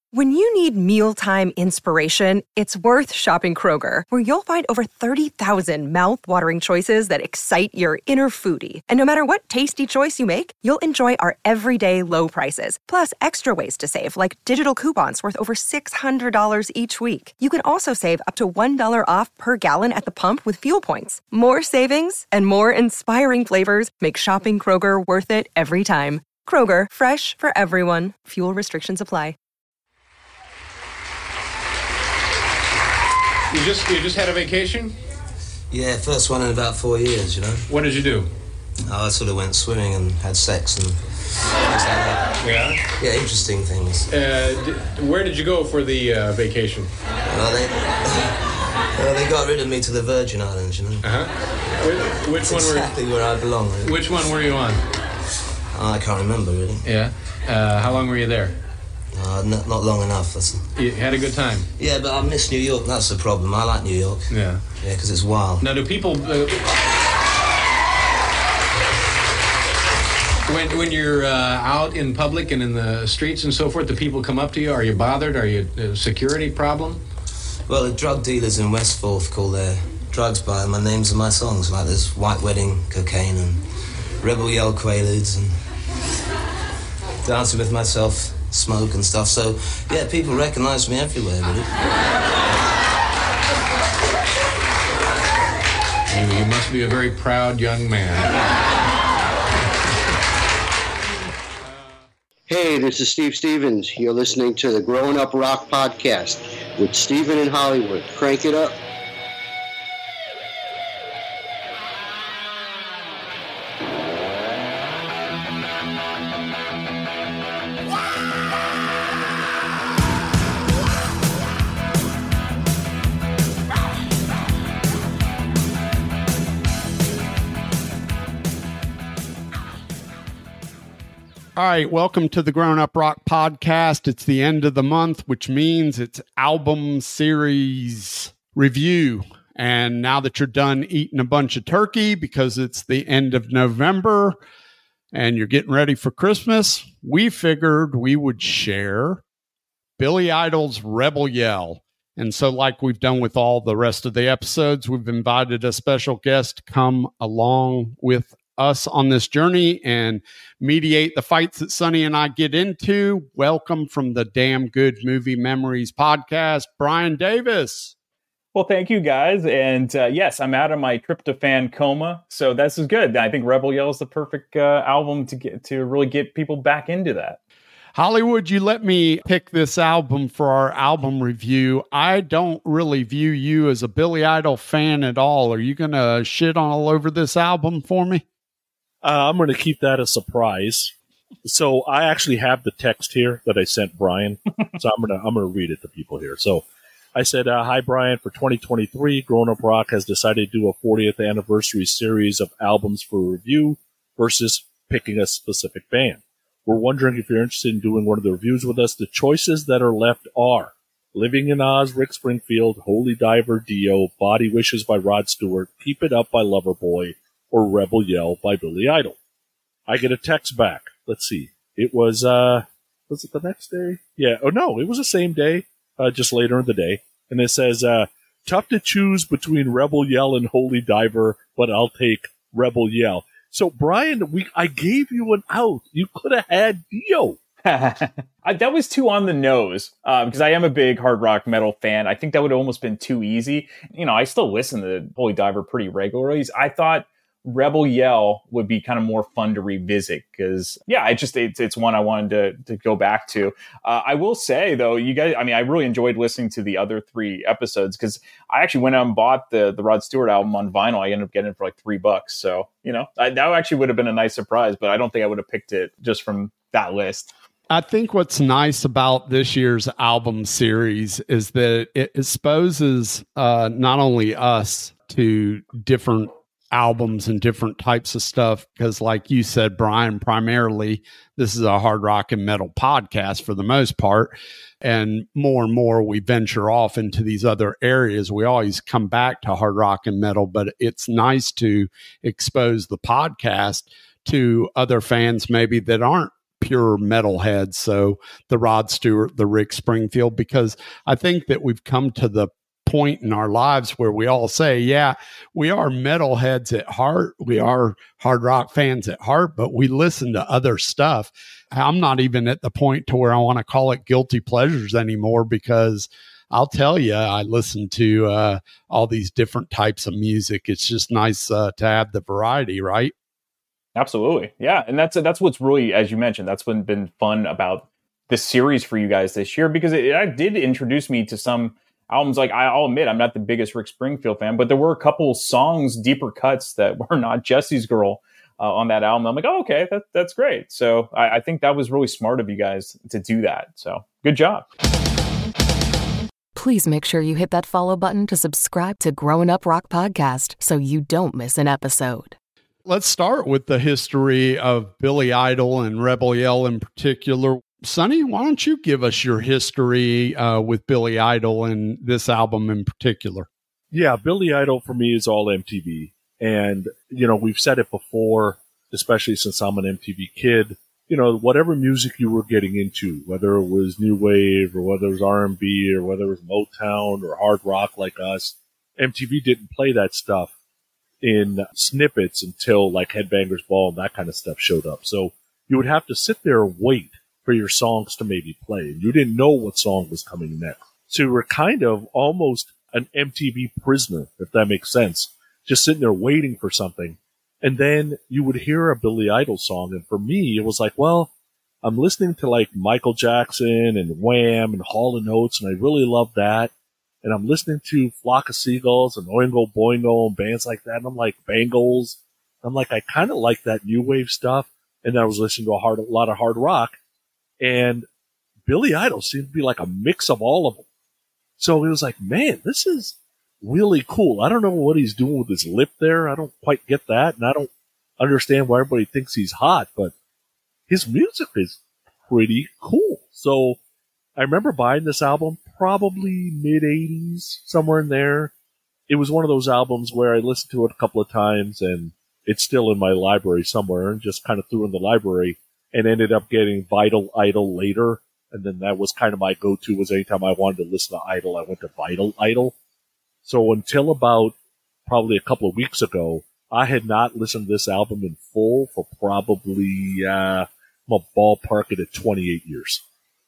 When you need mealtime inspiration, it's worth shopping Kroger, where you'll find over 30,000 mouth-watering choices that excite your inner foodie. And no matter what tasty choice you make, you'll enjoy our everyday low prices, plus extra ways to save, like digital coupons worth over $600 each week. You can also save up to $1 off per gallon at the pump with fuel points. More savings and more inspiring flavors make shopping Kroger worth it every time. Kroger, fresh for everyone. Fuel restrictions apply. You just had a vacation? Yeah, first one in about 4 years, you know. What did you do? Oh, I sort of went swimming and had sex and things like that. Yeah? Yeah, interesting things. Where did you go for the vacation? Well, they got rid of me to the Virgin Islands, you know. Uh-huh. Which one exactly where I belong, really. Which one were you on? Oh, I can't remember, really. Yeah? How long were you there? Not long enough. You had a good time? Yeah, but I miss New York. That's the problem. I like New York. Yeah. Yeah, because it's wild. Now, do people... When you're out in public and in the streets and so forth, do people come up to you? Are you bothered? Are you a security problem? Well, the drug dealers in West Forth call their drugs by my names and my songs. Like there's White Wedding, Cocaine, and Rebel Yell Quaaludes, and Dancing with Myself, Smoke and stuff. So, yeah, people recognize me everywhere, really. You must be a very proud young man. Hey, this is Steve Stevens. You're listening to the Growing Up Rock podcast with Steven in Hollywood. Crank it up. All right, welcome to the Grown Up Rock podcast. It's the end of the month, which means it's album series review. And now that you're done eating a bunch of turkey because it's the end of November and you're getting ready for Christmas, we figured we would share Billy Idol's Rebel Yell. And so like we've done with all the rest of the episodes, we've invited a special guest to come along with us on this journey and mediate the fights that Sonny and I get into. Welcome from the Damn Good Movie Memories podcast, Brian Davis. Well, thank you guys. And yes, I'm out of my tryptophan coma. So this is good. I think Rebel Yell is the perfect album to really get people back into that. Hollywood, you let me pick this album for our album review. I don't really view you as a Billy Idol fan at all. Are you going to shit all over this album for me? I'm going to keep that a surprise. So I actually have the text here that I sent Brian. So I'm going to read it to people here. So I said, hi, Brian. For 2023, Grown Up Rock has decided to do a 40th anniversary series of albums for review versus picking a specific band. We're wondering if you're interested in doing one of the reviews with us. The choices that are left are Living in Oz, Rick Springfield, Holy Diver, Dio, Body Wishes by Rod Stewart, Keep It Up by Loverboy, or Rebel Yell by Billy Idol. I get a text back. Let's see. It was it the next day? Yeah. Oh, no, it was the same day, just later in the day. And it says, tough to choose between Rebel Yell and Holy Diver, but I'll take Rebel Yell. So, Brian, I gave you an out. You could have had Dio. That was too on the nose, because I am a big hard rock metal fan. I think that would have almost been too easy. You know, I still listen to Holy Diver pretty regularly. I thought Rebel Yell would be kind of more fun to revisit because, yeah, it's one I wanted to go back to. I will say, though, you guys, I mean, I really enjoyed listening to the other three episodes because I actually went out and bought the Rod Stewart album on vinyl. I ended up getting it for like $3. So, you know, that actually would have been a nice surprise, but I don't think I would have picked it just from that list. I think what's nice about this year's album series is that it exposes not only us to different albums and different types of stuff, because like you said, Brian, primarily this is a hard rock and metal podcast for the most part, and more we venture off into these other areas. We always come back to hard rock and metal, but it's nice to expose the podcast to other fans maybe that aren't pure metalheads. So the Rod Stewart, the Rick Springfield, because I think that we've come to the point in our lives where we all say, yeah, we are metalheads at heart. We are hard rock fans at heart, but we listen to other stuff. I'm not even at the point to where I want to call it guilty pleasures anymore, because I'll tell you, I listen to all these different types of music. It's just nice to have the variety, right? Absolutely. Yeah. And that's what's really, as you mentioned, that's been fun about this series for you guys this year, because it did introduce me to some albums. Like, I'll admit, I'm not the biggest Rick Springfield fan, but there were a couple songs, deeper cuts that were not Jesse's Girl on that album. I'm like, oh, okay, that's great. So I think that was really smart of you guys to do that. So good job. Please make sure you hit that follow button to subscribe to Growing Up Rock Podcast so you don't miss an episode. Let's start with the history of Billy Idol and Rebel Yell in particular. Sonny, why don't you give us your history with Billy Idol and this album in particular? Yeah, Billy Idol for me is all MTV. And, we've said it before, especially since I'm an MTV kid, whatever music you were getting into, whether it was new wave or whether it was R&B or whether it was Motown or hard rock like us, MTV didn't play that stuff in snippets until like Headbangers Ball and that kind of stuff showed up. So you would have to sit there and wait for your songs to maybe play. And you didn't know what song was coming next. So you were kind of almost an MTV prisoner, if that makes sense. Just sitting there waiting for something. And then you would hear a Billy Idol song. And for me, it was like, well, I'm listening to like Michael Jackson and Wham and Hall & Oates, and I really love that. And I'm listening to Flock of Seagulls and Oingo Boingo and bands like that. And I'm like, Bangles. I'm like, I kind of like that new wave stuff. And then I was listening to a lot of hard rock. And Billy Idol seemed to be like a mix of all of them. So it was like, man, this is really cool. I don't know what he's doing with his lip there. I don't quite get that. And I don't understand why everybody thinks he's hot, but his music is pretty cool. So I remember buying this album probably mid-'80s, somewhere in there. It was one of those albums where I listened to it a couple of times and it's still in my library somewhere, and just kind of threw in the library and ended up getting Vital Idol later. And then that was kind of my go-to, was anytime I wanted to listen to Idol, I went to Vital Idol. So until about probably a couple of weeks ago, I had not listened to this album in full for probably, I'm a ballpark it at 28 years.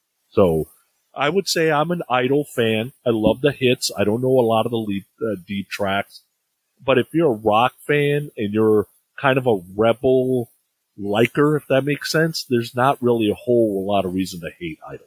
So I would say I'm an Idol fan. I love the hits. I don't know a lot of the deep tracks. But if you're a rock fan and you're kind of a rebel liker, if that makes sense, there's not really a whole lot of reason to hate Idol.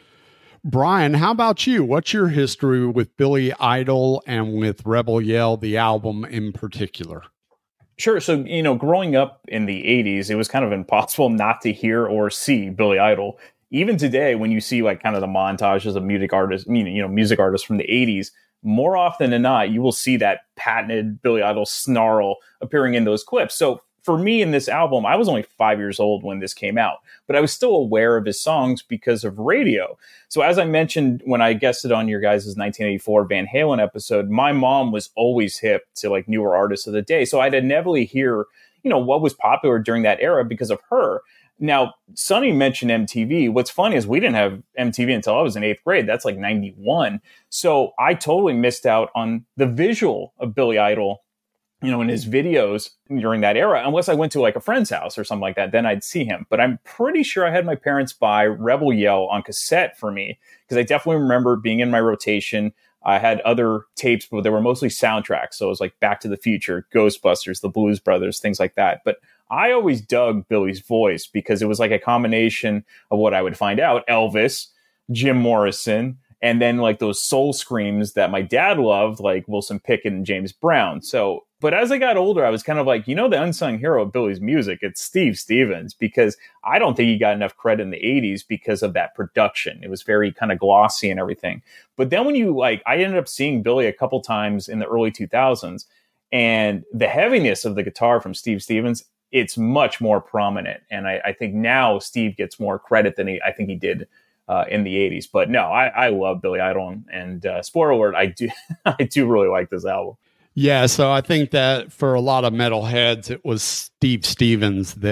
Brian, how about you? What's your history with Billy Idol and with Rebel Yell, the album in particular? Sure. So, growing up in the 80s, it was kind of impossible not to hear or see Billy Idol. Even today, when you see like kind of the montages of music artists from the 80s, more often than not, you will see that patented Billy Idol snarl appearing in those clips. So for me in this album, I was only 5 years old when this came out, but I was still aware of his songs because of radio. So as I mentioned, when I guested on your guys' 1984 Van Halen episode, my mom was always hip to like newer artists of the day. So I'd inevitably hear, what was popular during that era because of her. Now, Sonny mentioned MTV. What's funny is we didn't have MTV until I was in 8th grade. That's like 91. So I totally missed out on the visual of Billy Idol, in his videos during that era, unless I went to like a friend's house or something like that, then I'd see him. But I'm pretty sure I had my parents buy Rebel Yell on cassette for me, because I definitely remember being in my rotation. I had other tapes, but they were mostly soundtracks. So it was like Back to the Future, Ghostbusters, the Blues Brothers, things like that. But I always dug Billy's voice because it was like a combination of what I would find out: Elvis, Jim Morrison, and then like those soul screams that my dad loved, like Wilson Pickett and James Brown. So, but as I got older, I was kind of like, the unsung hero of Billy's music, it's Steve Stevens, because I don't think he got enough credit in the 80s because of that production. It was very kind of glossy and everything. But then when I ended up seeing Billy a couple times in the early 2000s, and the heaviness of the guitar from Steve Stevens, it's much more prominent. And I think now Steve gets more credit than I think he did in the 80s. But no, I love Billy Idol, and spoiler alert, I do really like this album. Yeah, so I think that for a lot of metalheads, it was Steve Stevens that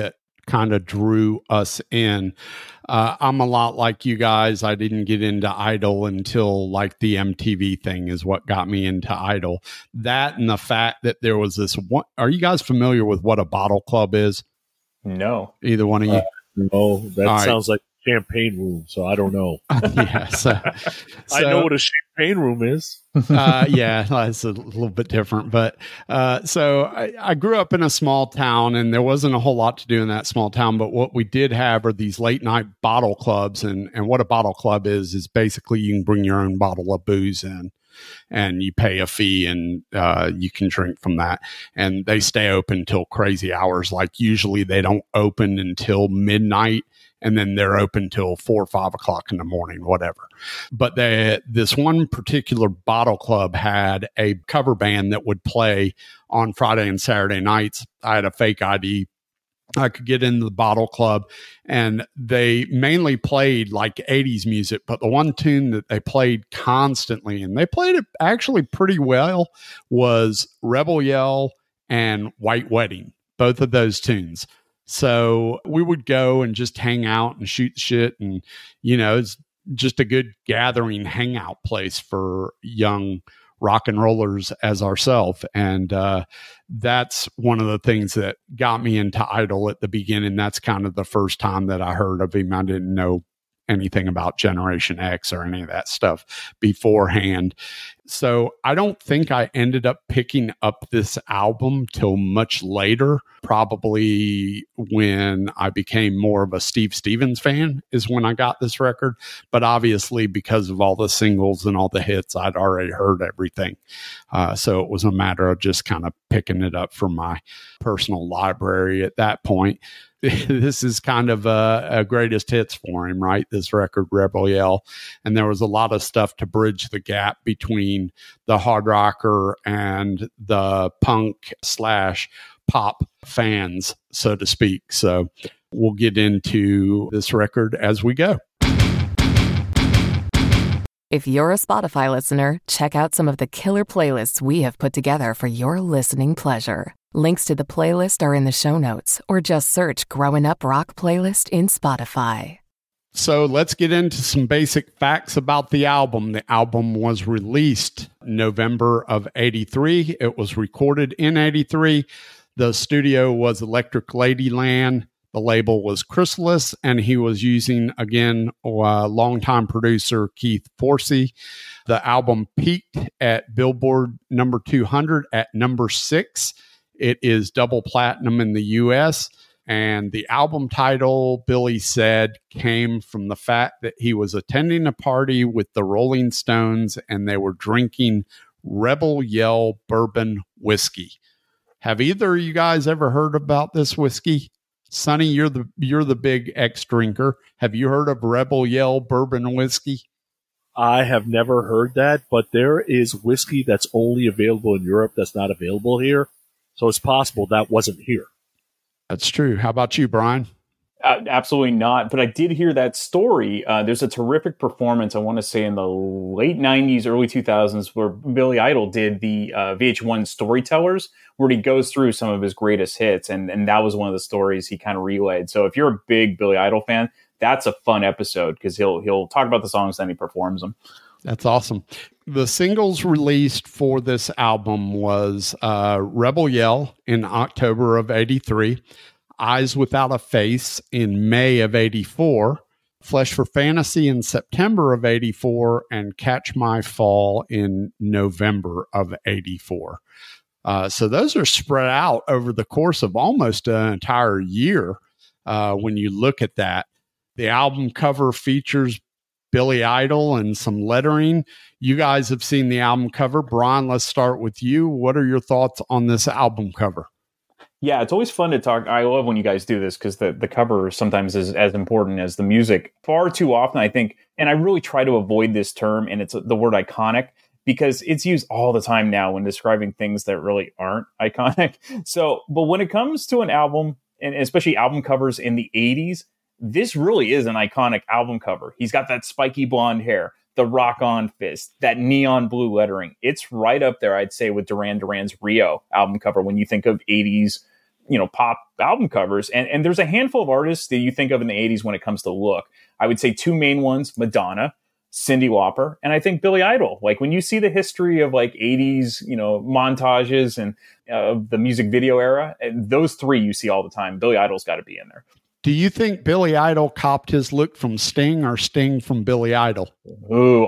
kind of drew us in. I'm a lot like you guys. I didn't get into Idol until like the MTV thing is what got me into Idol. That and the fact that there was this one. Are you guys familiar with what a bottle club is? No. Either one of you? No, that All sounds like champagne room, so I don't know. Yeah, so I know what a champagne room is. Yeah, it's a little bit different. But so I grew up in a small town, and there wasn't a whole lot to do in that small town. But what we did have are these late night bottle clubs. And what a bottle club is basically you can bring your own bottle of booze in, and you pay a fee, and you can drink from that. And they stay open till crazy hours. Like usually they don't open until midnight. And then they're open till 4 or 5 o'clock in the morning, whatever. But this one particular bottle club had a cover band that would play on Friday and Saturday nights. I had a fake ID. I could get into the bottle club, and they mainly played like 80s music. But the one tune that they played constantly, and they played it actually pretty well, was Rebel Yell and White Wedding, both of those tunes. So we would go and just hang out and shoot shit. And, it's just a good gathering hangout place for young rock and rollers as ourselves. And that's one of the things that got me into Idol at the beginning. That's kind of the first time that I heard of him. I didn't know anything about Generation X or any of that stuff beforehand. So I don't think I ended up picking up this album till much later, probably when I became more of a Steve Stevens fan is when I got this record. But obviously because of all the singles and all the hits, I'd already heard everything. So it was a matter of just kind of picking it up from my personal library at that point. This is kind of a greatest hits for him, right? This record, Rebel Yell. And there was a lot of stuff to bridge the gap between the hard rocker and the punk / pop fans, so to speak. So we'll get into this record as we go. If you're a Spotify listener, check out some of the killer playlists we have put together for your listening pleasure. Links to the playlist are in the show notes, or just search Growing Up Rock Playlist in Spotify. So let's get into some basic facts about the album. The album was released November of 83. It was recorded in 83. The studio was Electric Ladyland. The label was Chrysalis, and he was using, again, longtime producer Keith Forsey. The album peaked at Billboard number 200 at number 6. It is double platinum in the U.S., and the album title, Billy said, came from the fact that he was attending a party with the Rolling Stones, and they were drinking Rebel Yell bourbon whiskey. Have either of you guys ever heard about this whiskey? Sonny, you're the big ex-drinker. Have you heard of Rebel Yell bourbon whiskey? I have never heard that, but there is whiskey that's only available in Europe that's not available here. So it's possible that wasn't here. That's true. How about you, Brian? Absolutely not. But I did hear that story. There's a terrific performance, I want to say in the late 90s, early 2000s, where Billy Idol did the VH1 Storytellers, where he goes through some of his greatest hits. And that was one of the stories he kind of relayed. So if you're a big Billy Idol fan, that's a fun episode because he'll talk about the songs and then he performs them. That's awesome. The singles released for this album was Rebel Yell in October of 83, Eyes Without a Face in May of 84, Flesh for Fantasy in September of 84, and Catch My Fall in November of 84. So those are spread out over the course of almost an entire year when you look at that. The album cover features Billy Idol and some lettering. You guys have seen the album cover. Brian, let's start with you. What are your thoughts on this album cover? Yeah, it's always fun to talk. I love when you guys do this because the cover sometimes is as important as the music. Far too often, I think, and I really try to avoid this term, and it's the word iconic, because it's used all the time now when describing things that really aren't iconic. So, but when it comes to an album, and especially album covers in the 80s, this really is an iconic album cover. He's got that spiky blonde hair, the rock-on fist, that neon blue lettering. It's right up there, I'd say, with Duran Duran's Rio album cover when you think of 80s pop album covers. And there's a handful of artists that you think of in the 80s when it comes to look. I would say two main ones, Madonna, Cyndi Lauper, and I think Billy Idol. Like when you see the history of like 80s, montages and the music video era, and those three you see all the time, Billy Idol's got to be in there. Do you think Billy Idol copped his look from Sting or Sting from Billy Idol? Ooh,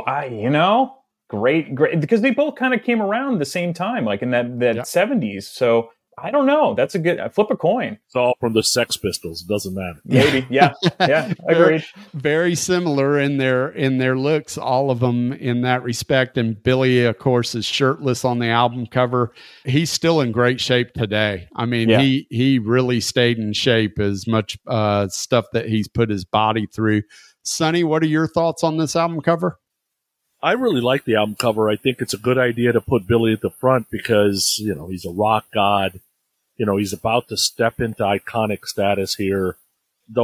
great, because they both kind of came around the same time, like in that 70s. So I don't know. That's a good flip a coin. It's all from the Sex Pistols. It doesn't matter. Maybe. Yeah. Agreed. Very similar in their looks, all of them in that respect. And Billy, of course, is shirtless on the album cover. He's still in great shape today. I mean, he really stayed in shape, as much stuff that he's put his body through. Sonny, what are your thoughts on this album cover? I really like the album cover. I think it's a good idea to put Billy at the front because, he's a rock god. He's about to step into iconic status here. The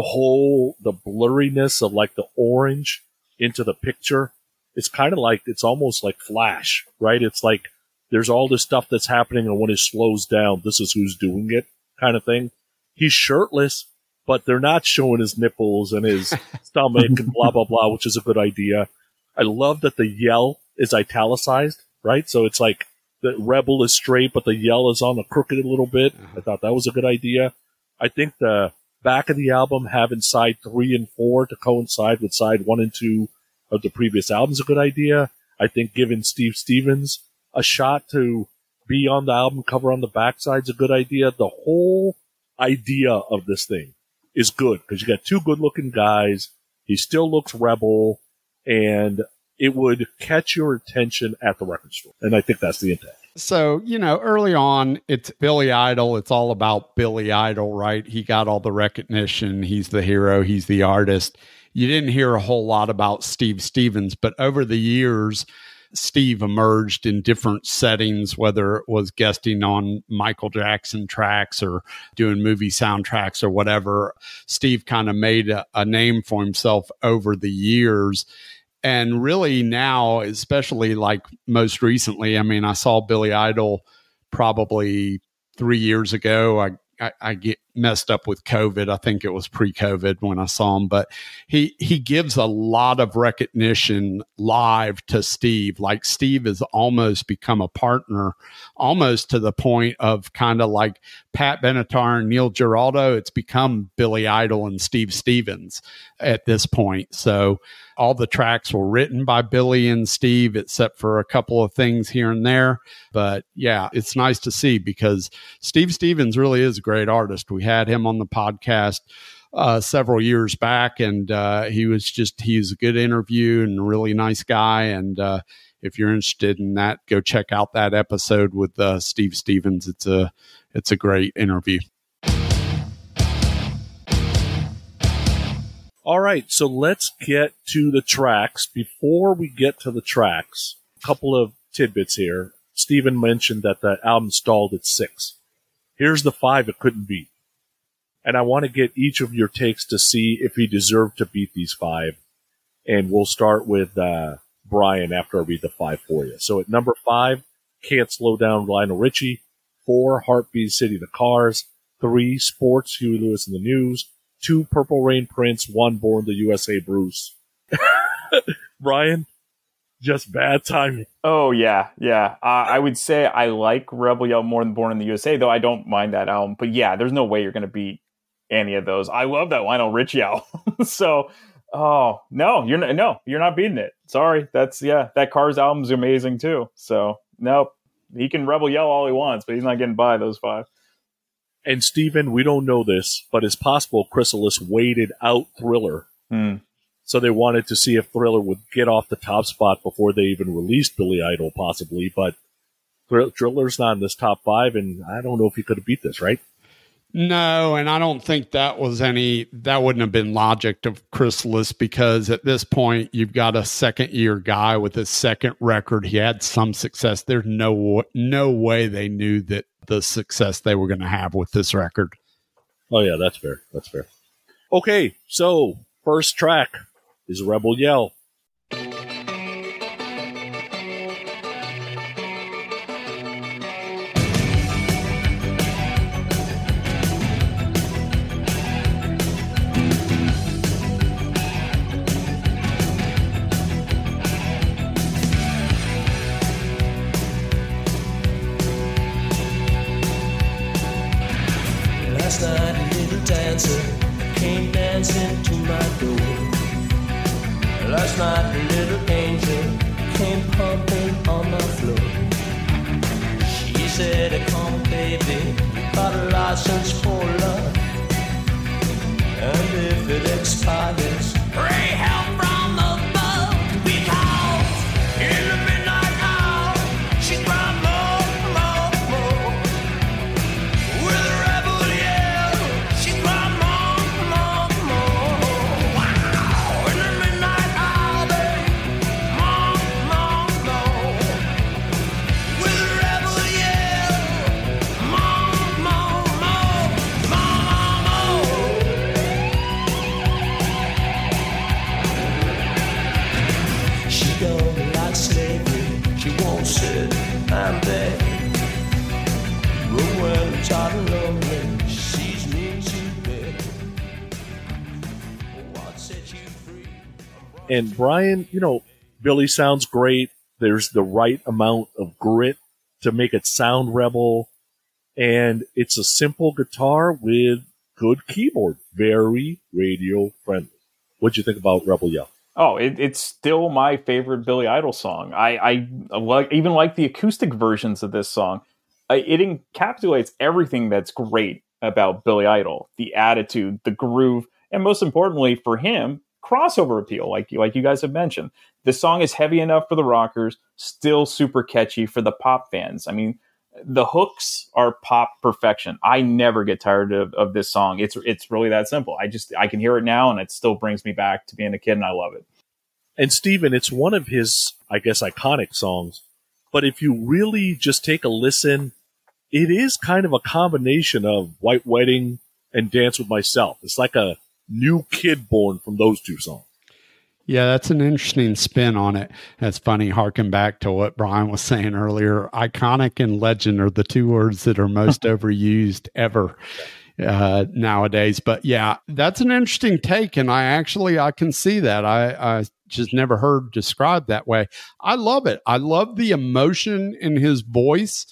blurriness of like the orange into the picture, it's kind of like, it's almost like Flash, right? It's like there's all this stuff that's happening, and when it slows down, this is who's doing it kind of thing. He's shirtless, but they're not showing his nipples and his stomach and blah, blah, blah, which is a good idea. I love that the yell is italicized, right? So it's like the Rebel is straight, but the yell is on the crooked a little bit. I thought that was a good idea. I think the back of the album having side 3 and 4 to coincide with side 1 and 2 of the previous album is a good idea. I think giving Steve Stevens a shot to be on the album cover on the backside is a good idea. The whole idea of this thing is good because you got two good-looking guys. He still looks Rebel, and it would catch your attention at the record store. And I think that's the intent. So, early on, it's Billy Idol. It's all about Billy Idol, right? He got all the recognition. He's the hero. He's the artist. You didn't hear a whole lot about Steve Stevens, but over the years, Steve emerged in different settings, whether it was guesting on Michael Jackson tracks or doing movie soundtracks or whatever. Steve kind of made a name for himself over the years. And really now, especially like most recently, I mean, I saw Billy Idol probably 3 years ago. I get messed up with COVID. I think it was pre-COVID when I saw him, but he gives a lot of recognition live to Steve. Like Steve has almost become a partner, almost to the point of kind of like Pat Benatar and Neil Giraldo. It's become Billy Idol and Steve Stevens at this point. So all the tracks were written by Billy and Steve, except for a couple of things here and there. But yeah, it's nice to see because Steve Stevens really is a great artist. We had him on the podcast several years back, and he's a good interview and a really nice guy. And if you're interested in that, go check out that episode with Steve Stevens. It's a great interview. All right, so let's get to the tracks. Before we get to the tracks, a couple of tidbits here. Steven mentioned that the album stalled at 6. Here's the 5 it couldn't beat. And I want to get each of your takes to see if he deserved to beat these 5. And we'll start with Brian after I read the 5 for you. So at number 5, Can't Slow Down, Lionel Richie. 4, Heartbeat, City of the Cars. 3, Sports, Huey Lewis and the News. 2, Purple Rain, Prince. 1, Born the USA, Bruce. Brian, just bad timing. Oh, yeah. I would say I like Rebel Yell more than Born in the USA, though I don't mind that album. But yeah, there's no way you're going to beat any of those. I love that Lionel Richie album. So, no, you're not beating it. Sorry. That Cars album is amazing too. So, nope. He can Rebel Yell all he wants, but he's not getting by those 5. And Steven, we don't know this, but it's possible Chrysalis waited out Thriller. So they wanted to see if Thriller would get off the top spot before they even released Billy Idol, possibly. But Thriller's not in this top 5, and I don't know if he could have beat this, right? No, and I don't think that wouldn't have been logic of Chrysalis, because at this point you've got a second-year guy with his second record. He had some success. There's no way they knew that the success they were going to have with this record. Oh yeah, that's fair. Okay, so first track is Rebel Yell. dancer came dancing to my door. Last night a little angel came pumping on my floor. She said, come baby, got a license for love, and if it expires, pray help from above, because in the midnight hour she cried more, more, more. With a rebel yell, she cried more, more, more. Wow! In the midnight hour, babe, more, more, more. With a rebel yell, more, more, more, more, more. She don't like slavery, she won't sit and beg. But when I'm tired and lonely, she sees me to bed. What set you free? And Brian, you know, Billy sounds great. There's the right amount of grit to make it sound Rebel. And it's a simple guitar with good keyboard. Very radio friendly. What'd you think about Rebel Yell? Oh, it's still my favorite Billy Idol song. I even like the acoustic versions of this song. It encapsulates everything that's great about Billy Idol. The attitude, the groove, and most importantly for him, crossover appeal, like you guys have mentioned. The song is heavy enough for the rockers, still super catchy for the pop fans. I mean, the hooks are pop perfection. I never get tired of this song. It's really that simple. I can hear it now, and it still brings me back to being a kid, and I love it. And Steven, it's one of his, I guess, iconic songs. But if you really just take a listen, it is kind of a combination of White Wedding and Dance With Myself. It's like a new kid born from those two songs. Yeah, that's an interesting spin on it. That's funny, harking back to what Brian was saying earlier. Iconic and legend are the two words that are most overused ever nowadays. But yeah, that's an interesting take, and I can see that. I just never heard described that way. I love it. I love the emotion in his voice.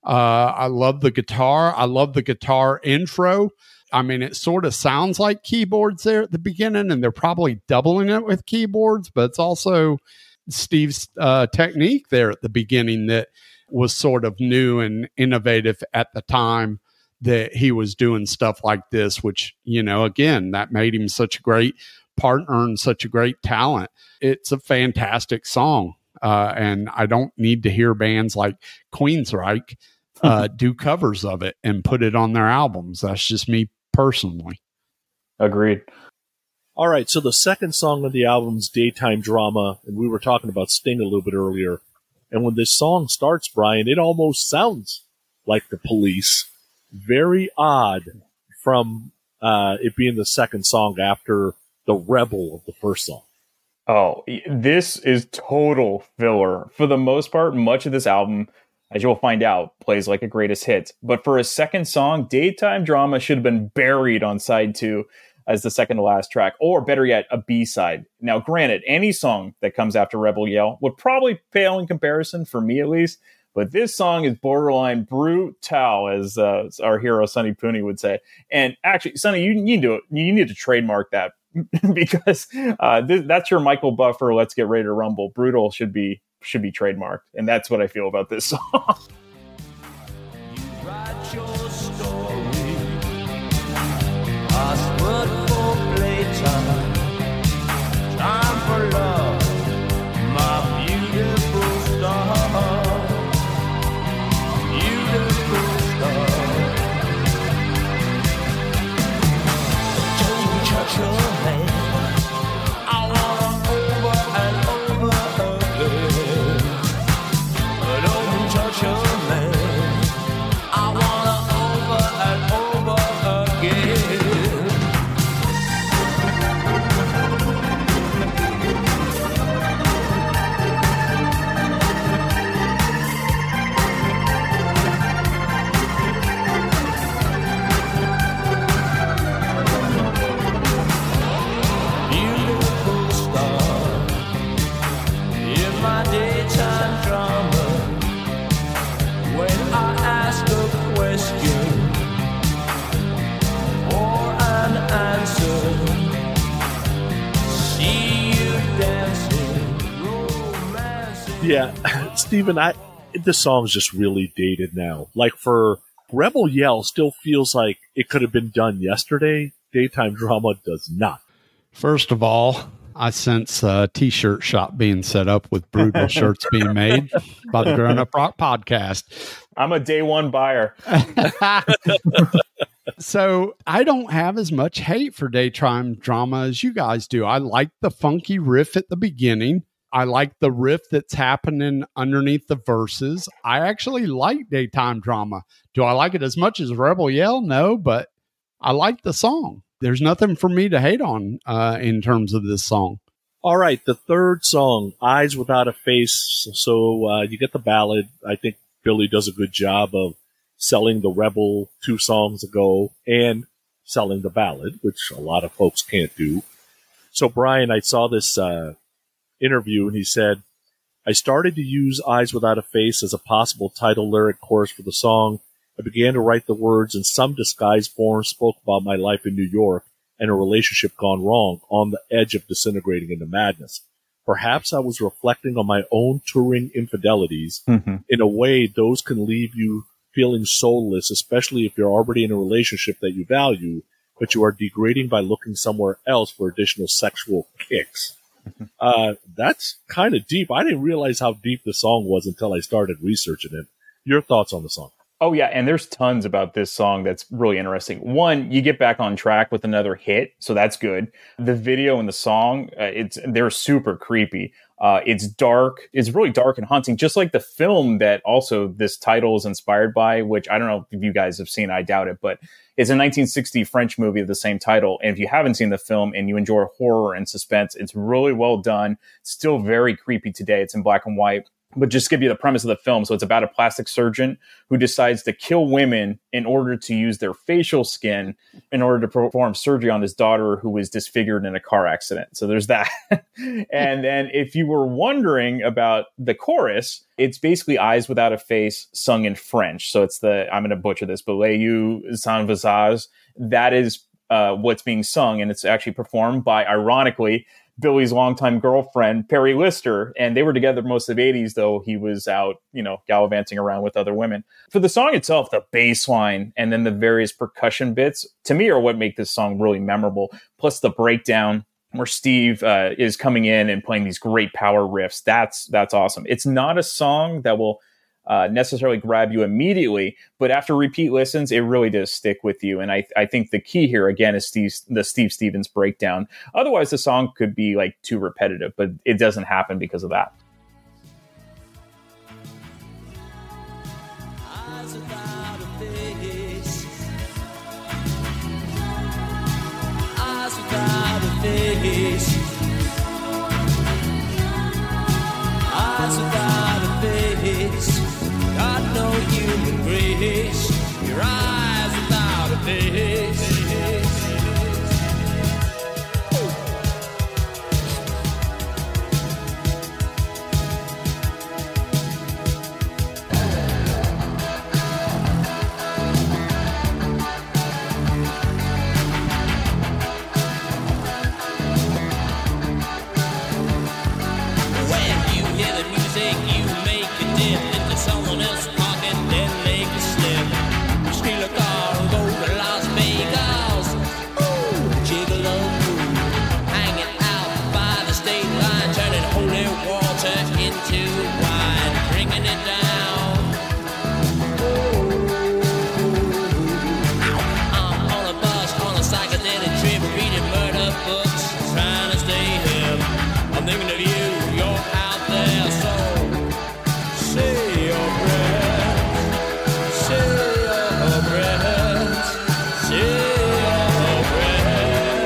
I love the guitar. I love the guitar intro. I mean, it sort of sounds like keyboards there at the beginning, and they're probably doubling it with keyboards, but it's also Steve's technique there at the beginning that was sort of new and innovative at the time that he was doing stuff like this, which, you know, again, that made him such a great partner and such a great talent. It's a fantastic song. And I don't need to hear bands like Queensryche do covers of it and put it on their albums. That's just me personally. Agreed. All right, so the second song of the album's Daytime Drama, and we were talking about Sting a little bit earlier, and when this song starts, Brian, it almost sounds like The Police. Very odd from it being the second song after the Rebel of the first song. Oh, this is total filler. For the most part, much of this album, as you'll find out, plays like a greatest hits. But for a second song, Daytime Drama should have been buried on side 2 as the second to last track, or better yet, a B-side. Now, granted, any song that comes after Rebel Yell would probably fail in comparison, for me at least. But this song is borderline brutal, as our hero Sonny Pooney would say. And actually, Sonny, you need to trademark that because that's your Michael Buffer. Let's get ready to rumble. Brutal should be trademarked, and that's what I feel about this song. You write your story, ask word for playtime, time for love, my beautiful star, beautiful star. Don't touch your hand, I want over and over again. Don't touch your man, I wanna over and over again. Beautiful star, in my daytime drama. When I ask a question or an Yeah, Stephen, the song's just really dated now. Like for Rebel Yell still feels like it could have been done yesterday. Daytime Drama does not. First of all, I sense a T-shirt shop being set up with brutal shirts being made by the Grown Up Rock podcast. I'm a day one buyer. So I don't have as much hate for Daytime Drama as you guys do. I like the funky riff at the beginning. I like the riff that's happening underneath the verses. I actually like Daytime Drama. Do I like it as much as Rebel Yell? No, but I like the song. There's nothing for me to hate on in terms of this song. All right, the third song, Eyes Without a Face. So you get the ballad. I think Billy does a good job of selling the Rebel 2 songs ago and selling the ballad, which a lot of folks can't do. So, Brian, I saw this interview, and he said, I started to use Eyes Without a Face as a possible title lyric chorus for the song. I began to write the words in some disguised form, spoke about my life in New York and a relationship gone wrong, on the edge of disintegrating into madness. Perhaps I was reflecting on my own touring infidelities. Mm-hmm. In a way, those can leave you feeling soulless, especially if you're already in a relationship that you value, but you are degrading by looking somewhere else for additional sexual kicks. That's kind of deep. I didn't realize how deep the song was until I started researching it. Your thoughts on the song? Oh, yeah. And there's tons about this song that's really interesting. One, you get back on track with another hit, so that's good. The video and the song, they're super creepy. It's dark. It's really dark and haunting, just like the film that also this title is inspired by, which I don't know if you guys have seen. I doubt it, but it's a 1960 French movie of the same title. And if you haven't seen the film and you enjoy horror and suspense, it's really well done. Still very creepy today. It's in black and white. But just give you the premise of the film. So it's about a plastic surgeon who decides to kill women in order to use their facial skin in order to perform surgery on his daughter who was disfigured in a car accident. So there's that. And then if you were wondering about the chorus, it's basically Eyes Without a Face sung in French. So it's I'm going to butcher this, but Les yeux sans visage. That is what's being sung. And it's actually performed by, ironically, Billy's longtime girlfriend, Perry Lister, and they were together most of the 80s, though he was out, gallivanting around with other women. For the song itself, the bass line and then the various percussion bits, to me, are what make this song really memorable. Plus the breakdown where Steve is coming in and playing these great power riffs. That's awesome. It's not a song that will necessarily grab you immediately, but after repeat listens, it really does stick with you. And I think the key here again is the Steve Stevens breakdown. Otherwise, the song could be like too repetitive, but it doesn't happen because of that. Eyes without a face. Eyes without a face. Eyes without a face. Got no human grace. Your eyes without a face. When you hear the music, you make a dip into someone else's pocket, then make a slip. Steal a car and go to Las Vegas. Ooh, jiggle-o-moo. Hanging out by the state line, turning holy water into wine, drinking it down. I'm on a bus, on a psychedelic trip, reading murder books, trying to stay hip. I'm thinking of you, you're out there, so say your prayers, say your prayers, say your prayers.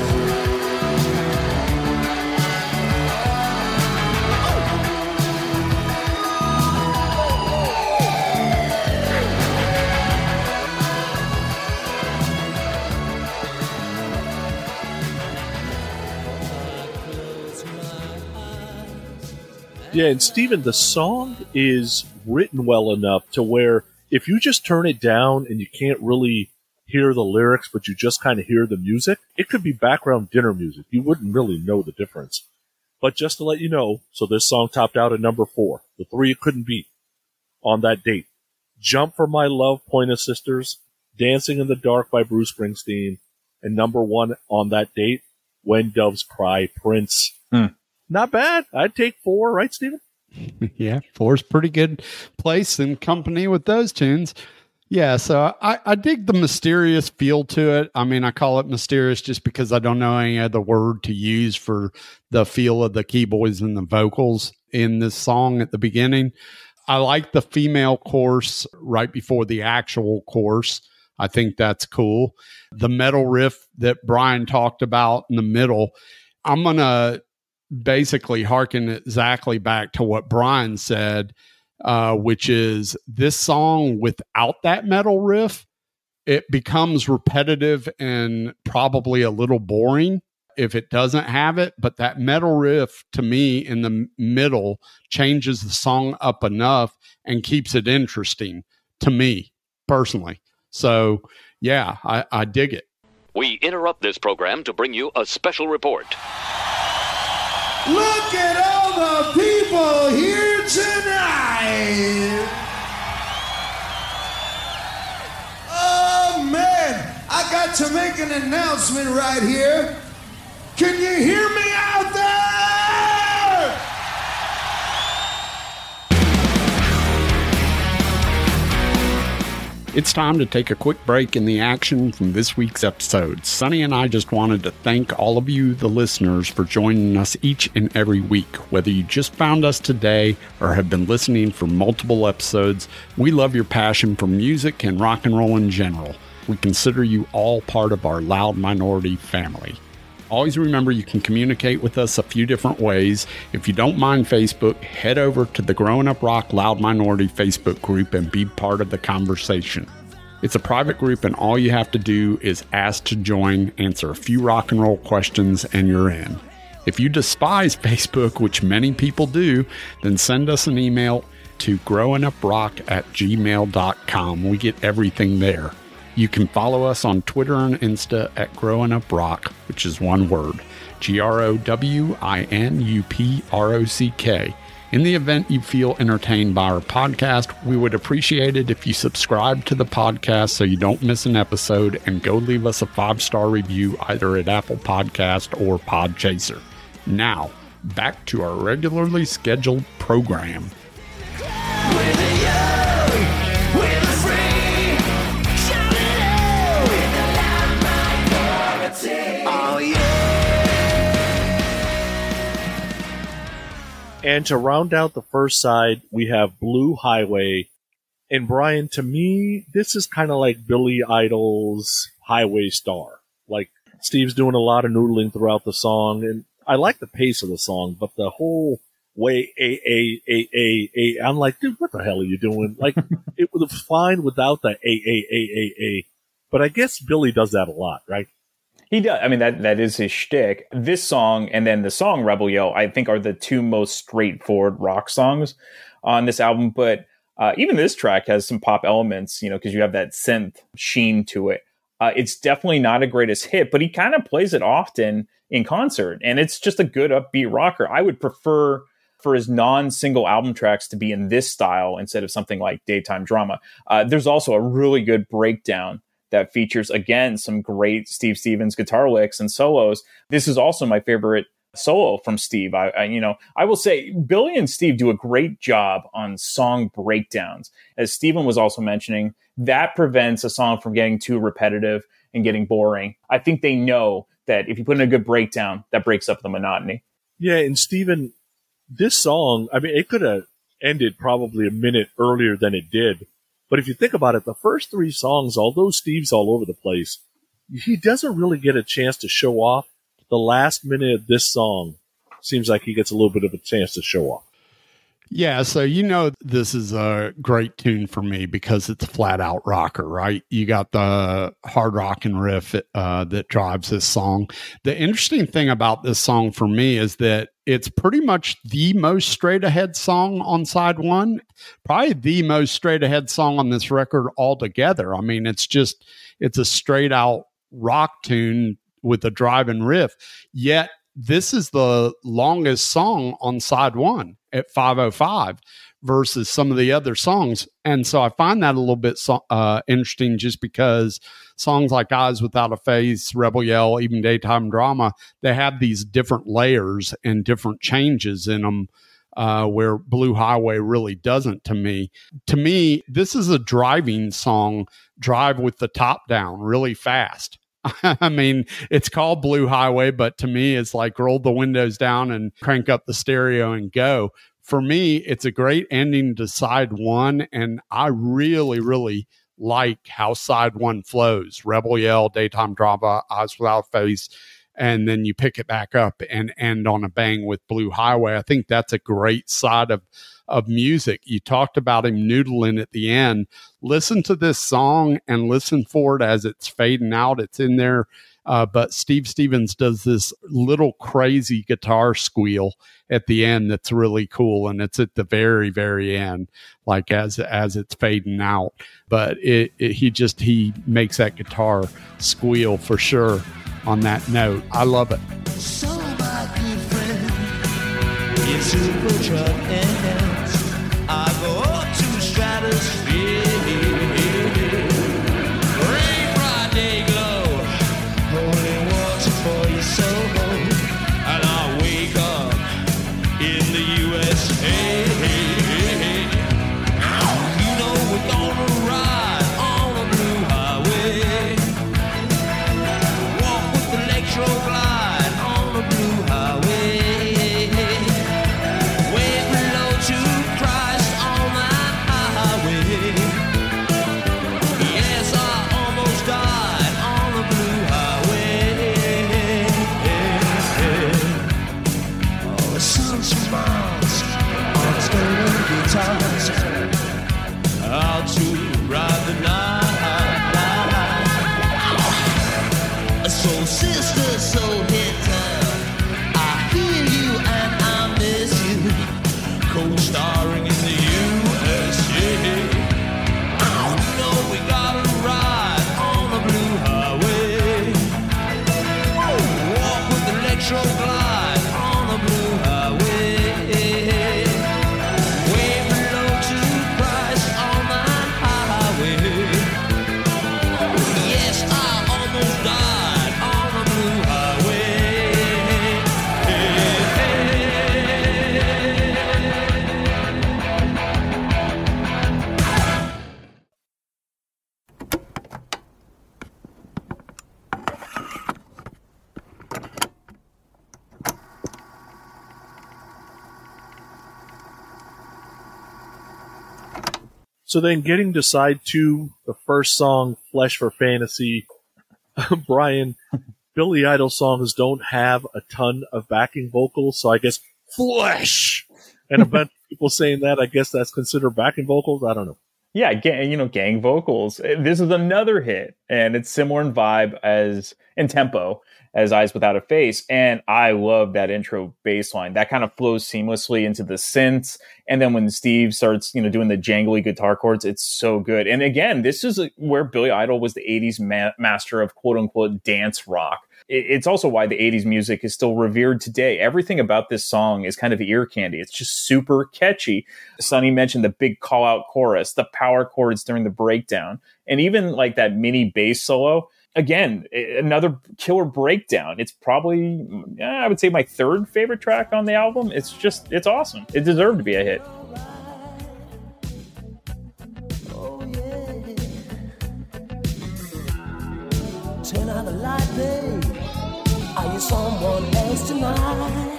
Yeah, and Stephen, the song is written well enough to where if you just turn it down and you can't really hear the lyrics, but you just kind of hear the music, it could be background dinner music. You wouldn't really know the difference. But just to let you know, so this song topped out at number 4. The 3 you couldn't beat on that date. Jump for My Love, Pointer Sisters, Dancing in the Dark by Bruce Springsteen, and number 1 on that date, When Doves Cry, Prince. Not bad. I'd take 4, right, Stephen? Yeah, 4's pretty good place in company with those tunes. Yeah, so I dig the mysterious feel to it. I mean, I call it mysterious just because I don't know any other word to use for the feel of the keyboards and the vocals in this song at the beginning. I like the female chorus right before the actual chorus. I think that's cool. The metal riff that Brian talked about in the middle, I'm going to basically hearken exactly back to what Brian said, which is this song without that metal riff, it becomes repetitive and probably a little boring if it doesn't have it. But that metal riff to me in the middle changes the song up enough and keeps it interesting to me personally. So yeah, I dig it. We interrupt this program to bring you a special report. Look at all the people here tonight. Oh, man, I got to make an announcement right here. Can you hear me out there? It's time to take a quick break in the action from this week's episode. Sonny and I just wanted to thank all of you, the listeners, for joining us each and every week. Whether you just found us today or have been listening for multiple episodes, we love your passion for music and rock and roll in general. We consider you all part of our Loud Minority family. Always remember you can communicate with us a few different ways. If you don't mind Facebook, head over to the Growing Up Rock Loud Minority Facebook group and be part of the conversation. It's a private group and all you have to do is ask to join, answer a few rock and roll questions, and you're in. If you despise Facebook, which many people do, then send us an email to growinguprock@gmail.com. We get everything there. You can follow us on Twitter and Insta at Growing Up Rock, which is one word, GROWINUPROCK. In the event you feel entertained by our podcast, we would appreciate it if you subscribe to the podcast so you don't miss an episode, and go leave us a 5-star review either at Apple Podcast or Podchaser. Now, back to our regularly scheduled program. And to round out the first side, we have Blue Highway. And Brian, to me, this is kind of like Billy Idol's Highway Star. Like, Steve's doing a lot of noodling throughout the song, and I like the pace of the song, but the whole way, I'm like, dude, what the hell are you doing? Like, it was fine without the A. But I guess Billy does that a lot, right? He does. I mean, that is his shtick. This song and then the song Rebel Yell, I think, are the two most straightforward rock songs on this album. But even this track has some pop elements, because you have that synth sheen to it. It's definitely not a greatest hit, but he kind of plays it often in concert. And it's just a good upbeat rocker. I would prefer for his non-single album tracks to be in this style instead of something like Daytime Drama. There's also a really good breakdown that features, again, some great Steve Stevens guitar licks and solos. This is also my favorite solo from Steve. I will say Billy and Steve do a great job on song breakdowns. As Steven was also mentioning, that prevents a song from getting too repetitive and getting boring. I think they know that if you put in a good breakdown, that breaks up the monotony. Yeah, and Steven, this song, I mean, it could have ended probably a minute earlier than it did. But if you think about it, the first 3 songs, although Steve's all over the place, he doesn't really get a chance to show off. The last minute of this song seems like he gets a little bit of a chance to show off. Yeah, so this is a great tune for me because it's a flat-out rocker, right? You got the hard rockin' riff that drives this song. The interesting thing about this song for me is that it's pretty much the most straight-ahead song on side 1, probably the most straight-ahead song on this record altogether. I mean, it's a straight-out rock tune with a driving riff, yet this is the longest song on side one at 5:05 versus some of the other songs. And so I find that a little bit interesting, just because songs like Eyes Without a Face, Rebel Yell, even Daytime Drama, they have these different layers and different changes in them, where Blue Highway really doesn't to me. To me, this is a driving song, drive with the top down really fast. I mean, it's called Blue Highway, but to me, it's like roll the windows down and crank up the stereo and go. For me, it's a great ending to side one, and I really, really like how side one flows. Rebel Yell, Daytime Drama, Eyes Without a Face, and then you pick it back up and end on a bang with Blue Highway. I think that's a great side of music. You talked about him noodling at the end. Listen to this song and listen for it as it's fading out. It's in there. But Steve Stevens does this little crazy guitar squeal at the end that's really cool, and it's at the very, very end, like as it's fading out. But he makes that guitar squeal for sure on that note. I love it. So my good friend, in super truck and I go up to stratosphere. Rain, Friday glow, holy water for your soul, and I wake up in the USA. You know we're gonna ride on a blue highway, walk with electro glide on a blue highway. Out to ride the night. So sister, so hit down, I hear you and I miss you, co-starring in the USA. You know we gotta ride on the blue highway, walk with electro glide on the blue highway. So then getting to side two, the first song, Flesh for Fantasy, Brian, Billy Idol songs don't have a ton of backing vocals, so I guess Flesh! And a bunch of people saying that, I guess that's considered backing vocals? I don't know. Yeah, gang vocals. This is another hit, and it's similar in vibe in tempo as Eyes Without a Face. And I love that intro bass line. That kind of flows seamlessly into the synths. And then when Steve starts, doing the jangly guitar chords, it's so good. And again, this is where Billy Idol was the 80s master of quote unquote dance rock. It's also why the 80s music is still revered today. Everything about this song is kind of ear candy. It's just super catchy. Sonny mentioned the big call out chorus, the power chords during the breakdown, and even like that mini bass solo. Again, another killer breakdown. It's probably, I would say, my third favorite track on the album. It's awesome. It deserved to be a hit. Oh, yeah. Turn out the light, babe. Are you someone else tonight?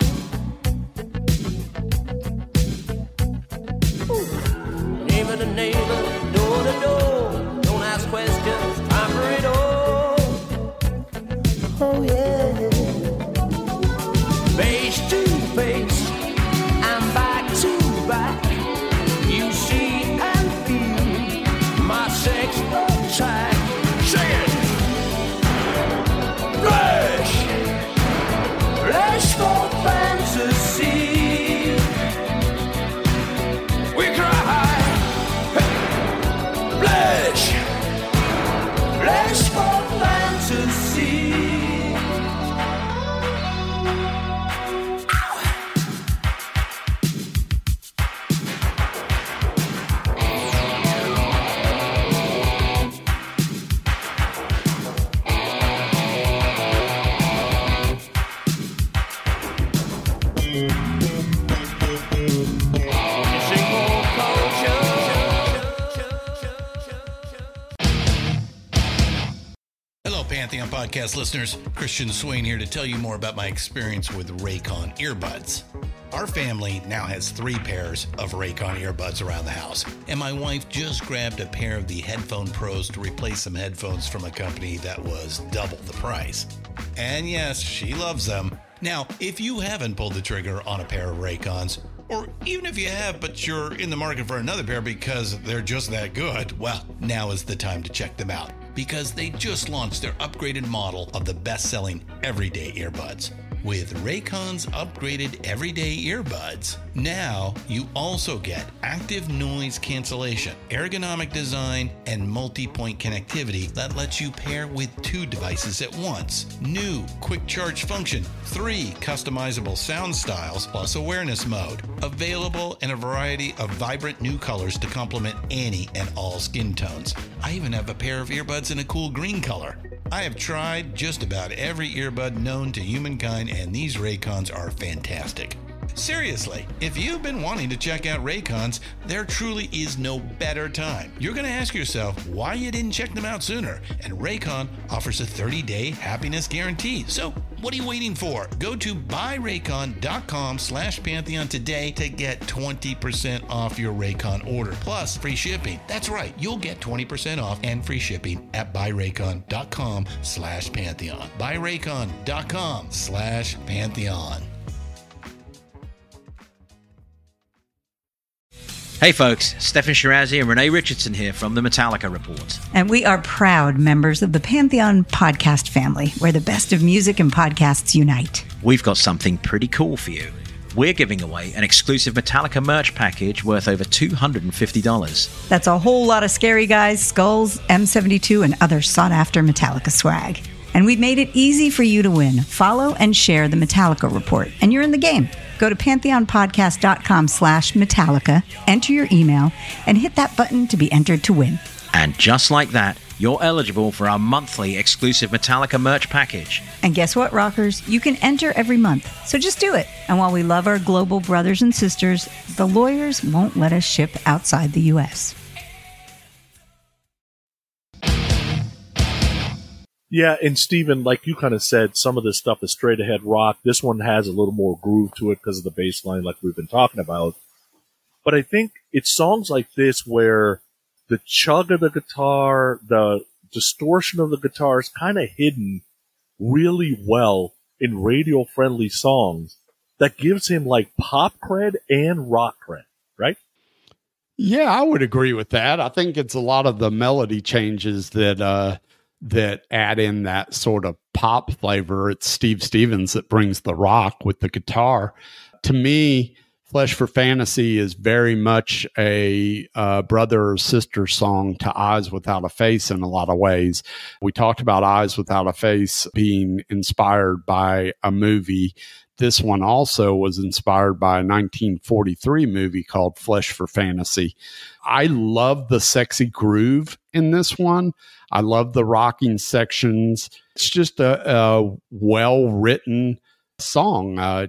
Ooh. Neighbor to neighbor, door to door. Don't ask questions, time for it all. Oh yeah. Face to face and back to back, you see and feel my sex attack. Sing it. Flesh for fantasy. We cry, hey, Pantheon podcast listeners, Christian Swain here to tell you more about my experience with Raycon earbuds. Our family now has 3 pairs of Raycon earbuds around the house, and my wife just grabbed a pair of the Headphone Pros to replace some headphones from a company that was double the price. And yes, she loves them. Now, if you haven't pulled the trigger on a pair of Raycons, or even if you have, but you're in the market for another pair because they're just that good, well, now is the time to check them out, because they just launched their upgraded model of the best-selling everyday earbuds. With Raycon's upgraded everyday earbuds, now you also get active noise cancellation, ergonomic design, and multi-point connectivity that lets you pair with 2 devices at once. New quick charge function, 3 customizable sound styles, plus awareness mode. Available in a variety of vibrant new colors to complement any and all skin tones. I even have a pair of earbuds in a cool green color. I have tried just about every earbud known to humankind, and these Raycons are fantastic. Seriously, if you've been wanting to check out Raycons, there truly is no better time. You're going to ask yourself why you didn't check them out sooner, and Raycon offers a 30-day happiness guarantee. So what are you waiting for? Go to buyraycon.com/Pantheon today to get 20% off your Raycon order, plus free shipping. That's right, you'll get 20% off and free shipping at buyraycon.com/Pantheon. buyraycon.com/Pantheon. Hey folks, Stefan Shirazi and Renee Richardson here from the Metallica Report. And we are proud members of the Pantheon podcast family, where the best of music and podcasts unite. We've got something pretty cool for you. We're giving away an exclusive Metallica merch package worth over $250. That's a whole lot of Scary Guys, Skulls, M72, and other sought-after Metallica swag. And we've made it easy for you to win. Follow and share the Metallica Report, and you're in the game. Go to pantheonpodcast.com/Metallica, enter your email, and hit that button to be entered to win. And just like that, you're eligible for our monthly exclusive Metallica merch package. And guess what, rockers? You can enter every month, so just do it. And while we love our global brothers and sisters, the lawyers won't let us ship outside the U.S. Yeah, and Steven, like you kind of said, some of this stuff is straight ahead rock. This one has a little more groove to it because of the bass line like we've been talking about. But I think it's songs like this where the chug of the guitar, the distortion of the guitar is kind of hidden really well in radio-friendly songs that gives him like pop cred and rock cred, right? Yeah, I would agree with that. I think it's a lot of the melody changes that add in that sort of pop flavor. It's Steve Stevens that brings the rock with the guitar. To me, Flesh for Fantasy is very much a brother or sister song to Eyes Without a Face in a lot of ways. We talked about Eyes Without a Face being inspired by a movie. This one also was inspired by a 1943 movie called Flesh for Fantasy. I love the sexy groove in this one. I love the rocking sections. It's just a well-written song. I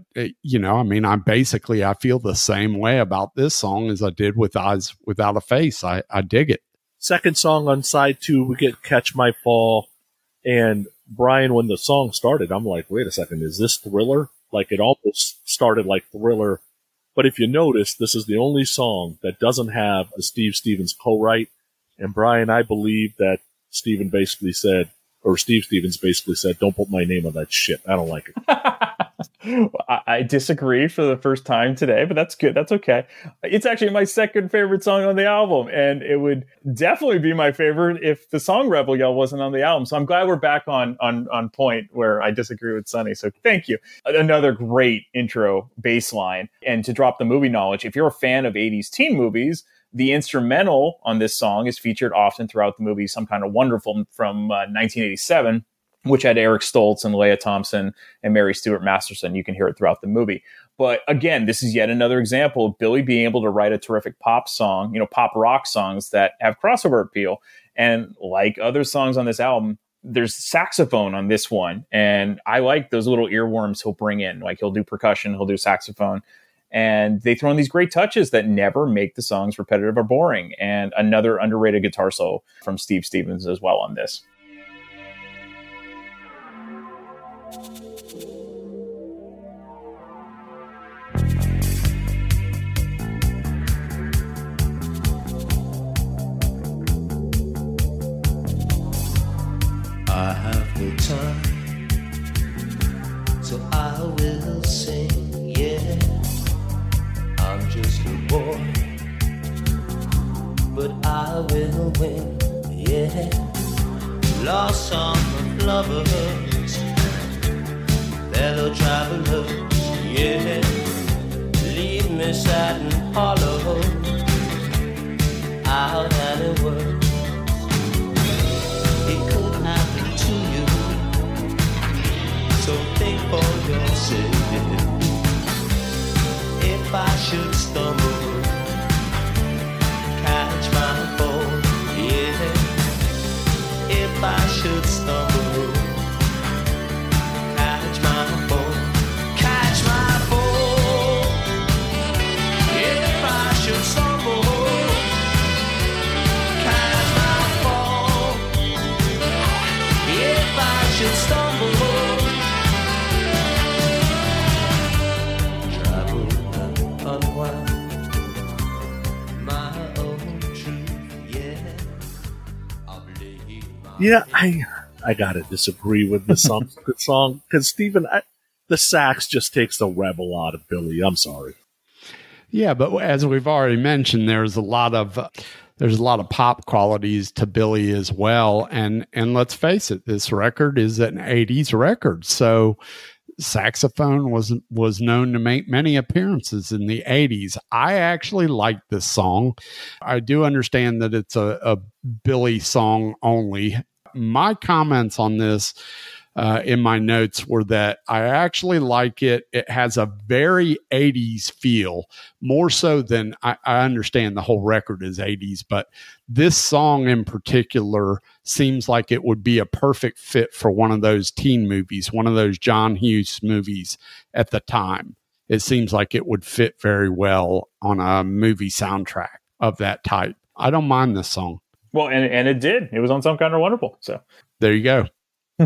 feel the same way about this song as I did with Eyes Without a Face. I dig it. Second song on side 2, we get Catch My Fall. And Brian, when the song started, I'm like, wait a second, is this Thriller? Like, it almost started like Thriller. But if you notice, this is the only song that doesn't have a Steve Stevens co-write. And Brian, I believe that Steve Stevens basically said, don't put my name on that shit. I don't like it. I disagree for the first time today, but that's good. That's okay. It's actually my second favorite song on the album, and it would definitely be my favorite if the song Rebel Yell wasn't on the album. So I'm glad we're back on point where I disagree with Sonny. So thank you. Another great intro bass line. And to drop the movie knowledge, if you're a fan of 80s teen movies, the instrumental on this song is featured often throughout the movie, Some Kind of Wonderful from 1987, which had Eric Stoltz and Leah Thompson and Mary Stuart Masterson. You can hear it throughout the movie. But again, this is yet another example of Billy being able to write a terrific pop song, pop rock songs that have crossover appeal. And like other songs on this album, there's saxophone on this one. And I like those little earworms he'll bring in. Like he'll do percussion, he'll do saxophone. And they throw in these great touches that never make the songs repetitive or boring. And another underrated guitar solo from Steve Stevens as well on this. but I will win, yeah. Lost song of lovers, fellow travelers, yeah. Leave me sad and hollow, out at the world. It could happen to you, so think for yourself. If I should stumble, catch my fall, yeah. If I should stumble, catch my fall, catch my fall. If I should stumble, catch my fall. If I should stumble, travel unwound my own truth, yeah. Yeah, I gotta disagree with the song. Good song, because Stephen, the sax just takes the rebel out of Billy. I'm sorry. Yeah, but as we've already mentioned, there's a lot of pop qualities to Billy as well, and let's face it, this record is an '80s record, so saxophone was known to make many appearances in the '80s. I actually like this song. I do understand that it's a Billy song only. My comments on this in my notes were that I actually like it. It has a very 80s feel, more so than I understand the whole record is 80s, but this song in particular seems like it would be a perfect fit for one of those teen movies, one of those John Hughes movies at the time. It seems like it would fit very well on a movie soundtrack of that type. I don't mind this song. Well, and it did. It was on Some Kind of Wonderful. So there you go.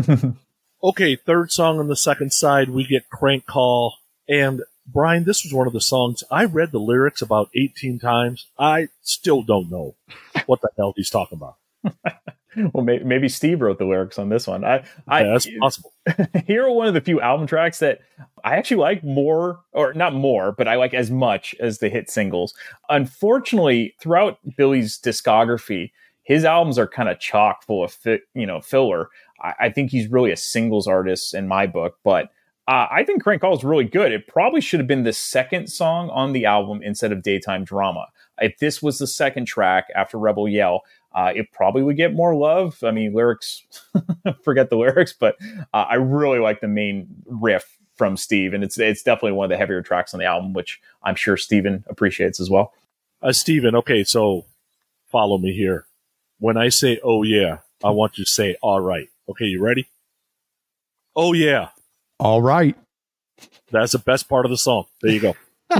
Okay, third song on the second side, we get Crank Call. And Brian, this was one of the songs, I read the lyrics about 18 times. I still don't know what the hell he's talking about. Well, maybe Steve wrote the lyrics on this one. Yeah, that's possible. Here are one of the few album tracks that I actually like more, or not more, but I like as much as the hit singles. Unfortunately, throughout Billy's discography, his albums are kind of chock full of filler. I think he's really a singles artist in my book, but I think Crank Call is really good. It probably should have been the second song on the album instead of Daytime Drama. If this was the second track after Rebel Yell, it probably would get more love. I mean, lyrics, forget the lyrics, but I really like the main riff from Steve, and it's definitely one of the heavier tracks on the album, which I'm sure Steven appreciates as well. Steven, okay, so follow me here. When I say, oh yeah, I want you to say, all right. Okay, you ready? Oh yeah. All right. That's the best part of the song. There you go.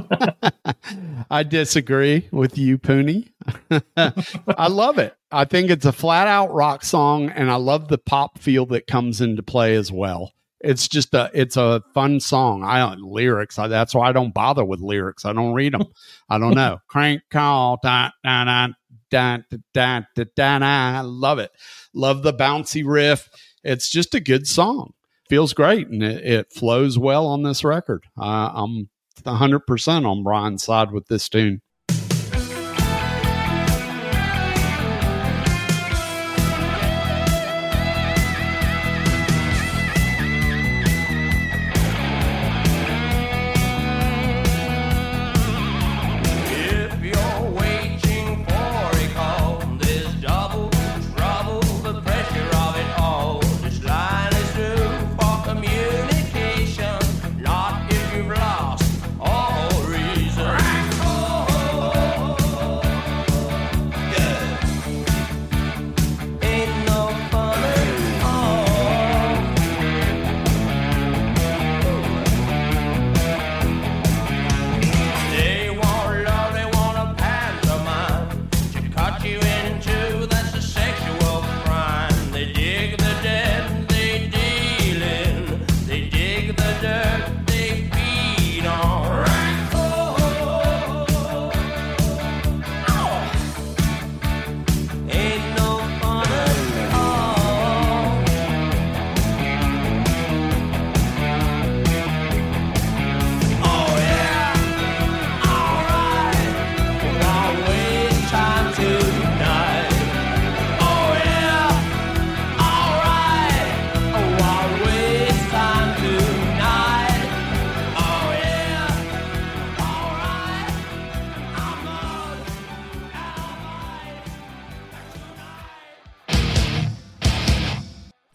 I disagree with you, Pooney. I love it. I think it's a flat out rock song, and I love the pop feel that comes into play as well. It's just it's a fun song. That's why I don't bother with lyrics. I don't read them. I don't know. Crank Call, da, da, da, da, da, da, da, da. I love it. Love the bouncy riff. It's just a good song. Feels great, and it flows well on this record. I'm 100% on Brian's side with this tune. Not if you've lost all reason.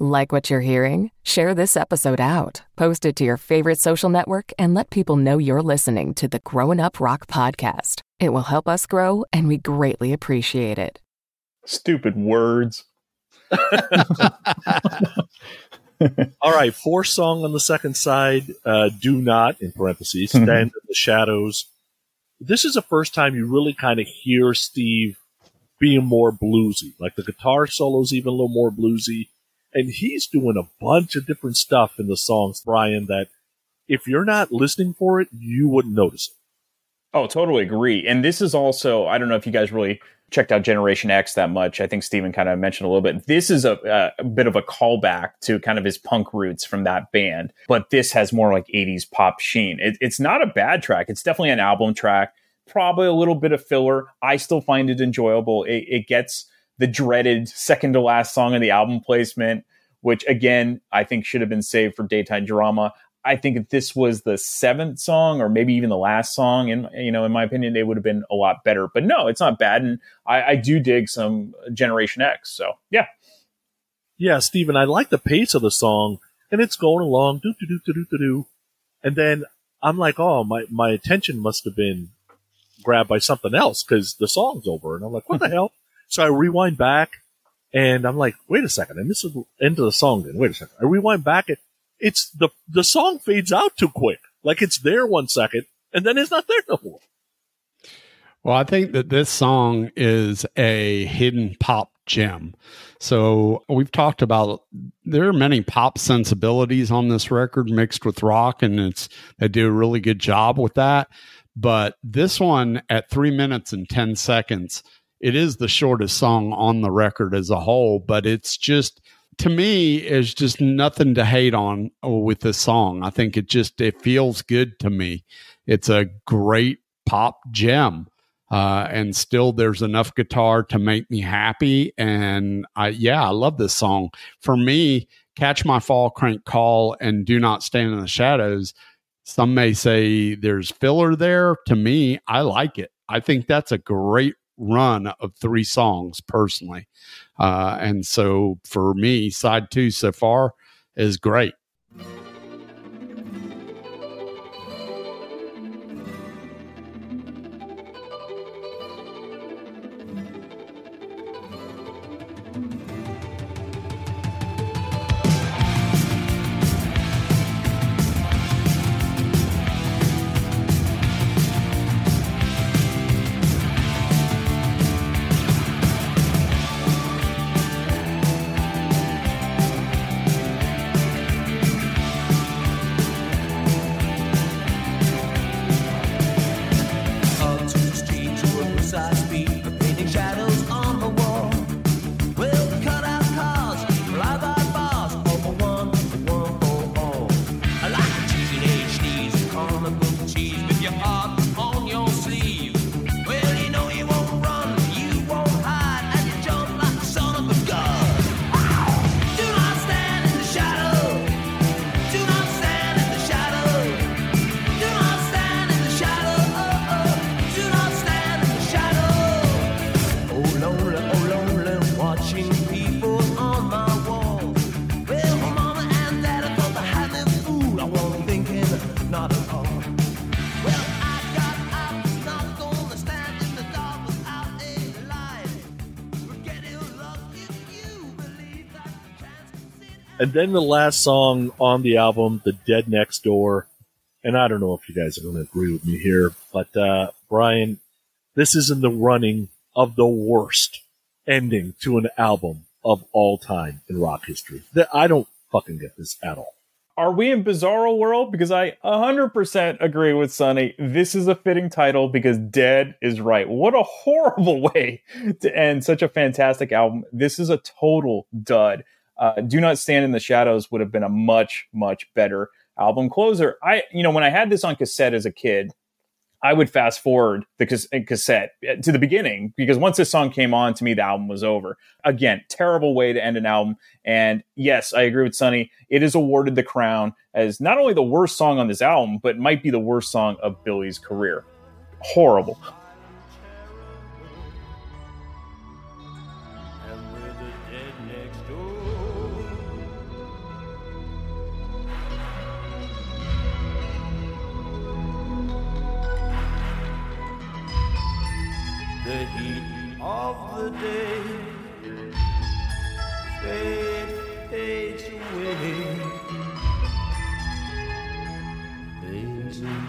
Like what you're hearing? Share this episode out, post it to your favorite social network, and let people know you're listening to the Growing Up Rock podcast. It will help us grow, and we greatly appreciate it. Stupid words. All right, fourth song on the second side, Do Not, in parentheses, Stand in the Shadows. This is the first time you really kind of hear Steve being more bluesy. Like the guitar solo's even a little more bluesy. And he's doing a bunch of different stuff in the songs, Brian, that if you're not listening for it, you wouldn't notice it. Oh, totally agree. And this is also, I don't know if you guys really checked out Generation X that much. I think Steven kind of mentioned a little bit. This is a bit of a callback to kind of his punk roots from that band. But this has more like 80s pop sheen. It's not a bad track. It's definitely an album track. Probably a little bit of filler. I still find it enjoyable. It gets the dreaded second to last song in the album placement, which again, I think should have been saved for Daytime Drama. I think if this was the seventh song or maybe even the last song, in my opinion, they would have been a lot better. But no, it's not bad. And I do dig some Generation X. So yeah. Yeah, Steven, I like the pace of the song, and it's going along, do-do-do-do-do-do. And then I'm like, oh, my attention must have been grabbed by something else because the song's over. And I'm like, what the hell? So I rewind back, and I'm like, wait a second. And this is the end of the song then. Wait a second. I rewind back, and it's the song fades out too quick. Like it's there 1 second, and then it's not there no more. Well, I think that this song is a hidden pop gem. So we've talked about, there are many pop sensibilities on this record mixed with rock, and they do a really good job with that. But this one at 3 minutes and 10 seconds, it is the shortest song on the record as a whole, but it's just, to me, is just nothing to hate on with this song. I think it feels good to me. It's a great pop gem. And still there's enough guitar to make me happy. And I love this song. For me, Catch My Fall, Crank Call, and Do Not Stand in the Shadows, some may say there's filler there. To me, I like it. I think that's a great run of 3 songs personally. And so for me, side 2 so far is great. And then the last song on the album, The Dead Next Door. And I don't know if you guys are going to agree with me here, but Brian, this is in the running of the worst ending to an album of all time in rock history. I don't fucking get this at all. Are we in Bizarro World? Because I 100% agree with Sonny. This is a fitting title because Dead is right. What a horrible way to end such a fantastic album. This is a total dud. Do Not Stand in the Shadows would have been a much, much better album closer. When I had this on cassette as a kid, I would fast forward the cassette to the beginning because once this song came on, to me, the album was over. Again, terrible way to end an album. And yes, I agree with Sonny. It is awarded the crown as not only the worst song on this album, but might be the worst song of Billy's career. Horrible. the heat of the day fades away, fades away.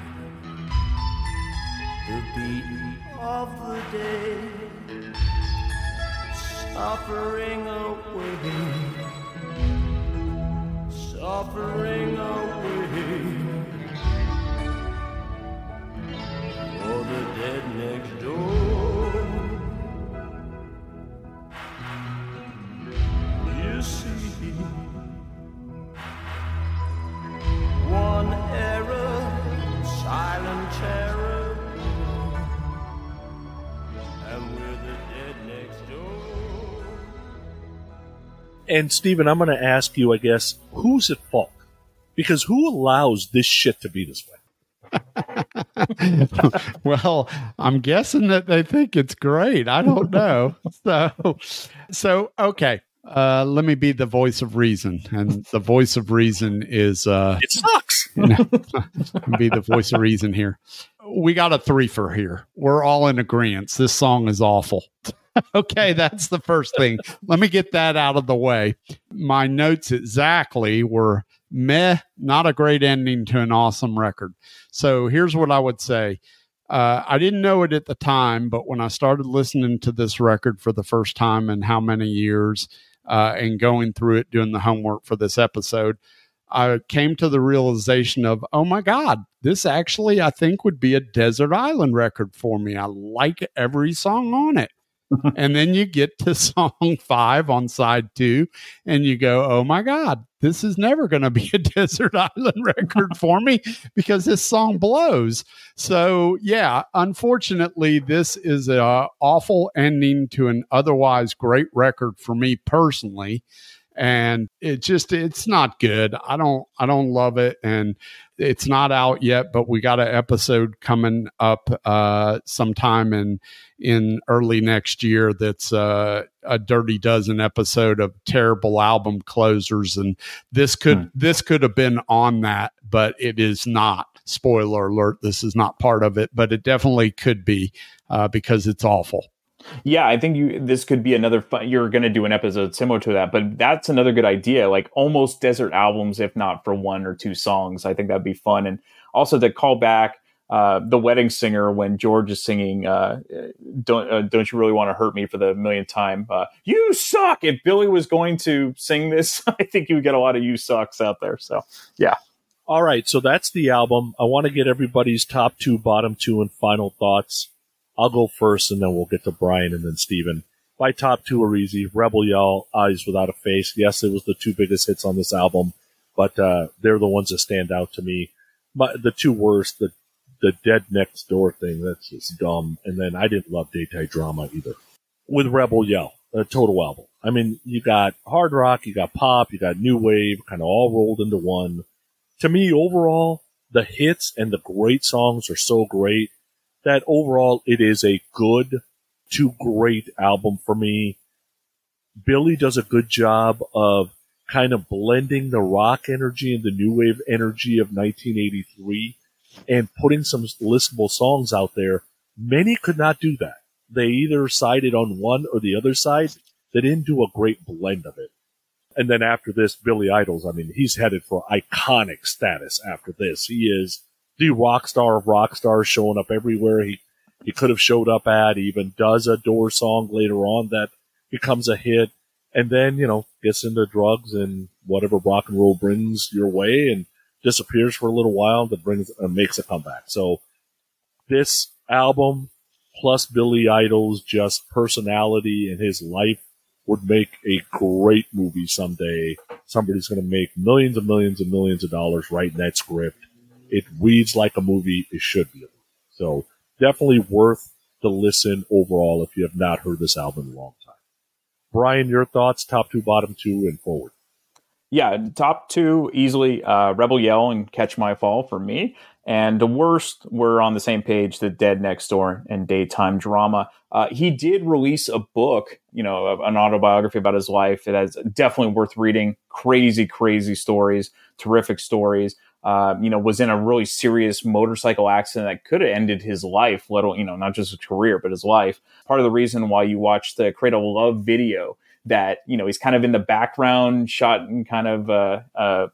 The beat of the day suffering away, suffering away. For the dead next door, you see, one error, silent terror, and we're the dead next door. And Stephen, I'm going to ask you, I guess, who's at fault? Because who allows this shit to be this way? Well, I'm guessing that they think it's great. I don't know. So okay. Let me be the voice of reason, and the voice of reason is it sucks. Be the voice of reason here. We got a threefer here. We're all in agreement. This song is awful. Okay, that's the first thing. Let me get that out of the way. My notes exactly were meh, not a great ending to an awesome record. So here's what I would say. I didn't know it at the time, but when I started listening to this record for the first time in how many years, and going through it, doing the homework for this episode, I came to the realization of, oh my God, this actually, I think, would be a Desert Island record for me. I like every song on it. And then you get to song 5 on side 2 and you go, oh my God, this is never going to be a Desert Island record for me because this song blows. So yeah, unfortunately, this is an awful ending to an otherwise great record for me personally. And it's not good. I don't love it. And it's not out yet, but we got an episode coming up sometime in early next year. That's a Dirty Dozen episode of terrible album closers. And this could have been on that, but it is not. Spoiler alert. This is not part of it, but it definitely could be because it's awful. Yeah, I think this could be another you're going to do an episode similar to that, but that's another good idea, like almost desert albums, if not for 1 or 2 songs. I think that'd be fun. And also to call back The Wedding Singer when George is singing, don't you really want to hurt me for the millionth time? You suck. If Billy was going to sing this, I think you would get a lot of you sucks out there. So, yeah. All right, so that's the album. I want to get everybody's top 2, bottom 2, and final thoughts. I'll go first, and then we'll get to Brian and then Steven. My top 2 are easy. Rebel Yell, Eyes Without a Face. Yes, it was the 2 biggest hits on this album, but they're the ones that stand out to me. The 2 worst, the Dead Next Door thing, that's just dumb. And then I didn't love Daytime Drama either. With Rebel Yell, a total album. I mean, you got hard rock, you got pop, you got new wave, kind of all rolled into one. To me, overall, the hits and the great songs are so great that overall it is a good to great album for me. Billy does a good job of kind of blending the rock energy and the new wave energy of 1983 and putting some listenable songs out there. Many could not do that. They either sided on one or the other side. They didn't do a great blend of it. And then after this, Billy Idol, I mean, he's headed for iconic status after this. He is the rock star of rock stars, showing up everywhere he could have showed up at. He even does a Doors song later on that becomes a hit. And then, gets into drugs and whatever rock and roll brings your way and disappears for a little while, that makes a comeback. So this album plus Billy Idol's just personality and his life would make a great movie someday. Somebody's going to make millions and millions and millions of dollars writing that script. It reads like a movie. It should be a movie. So definitely worth the listen overall if you have not heard this album in a long time. Brian, your thoughts, top 2, bottom 2, and forward. Yeah, top 2 easily, Rebel Yell and Catch My Fall for me. And the worst, we're on the same page, The Dead Next Door and Daytime Drama. He did release a book, an autobiography about his life. It is definitely worth reading. Crazy, crazy stories, terrific stories. was in a really serious motorcycle accident that could have ended his life, let alone, not just his career, but his life. Part of the reason why you watch the Cradle of Love video, that, he's kind of in the background, shot in kind of a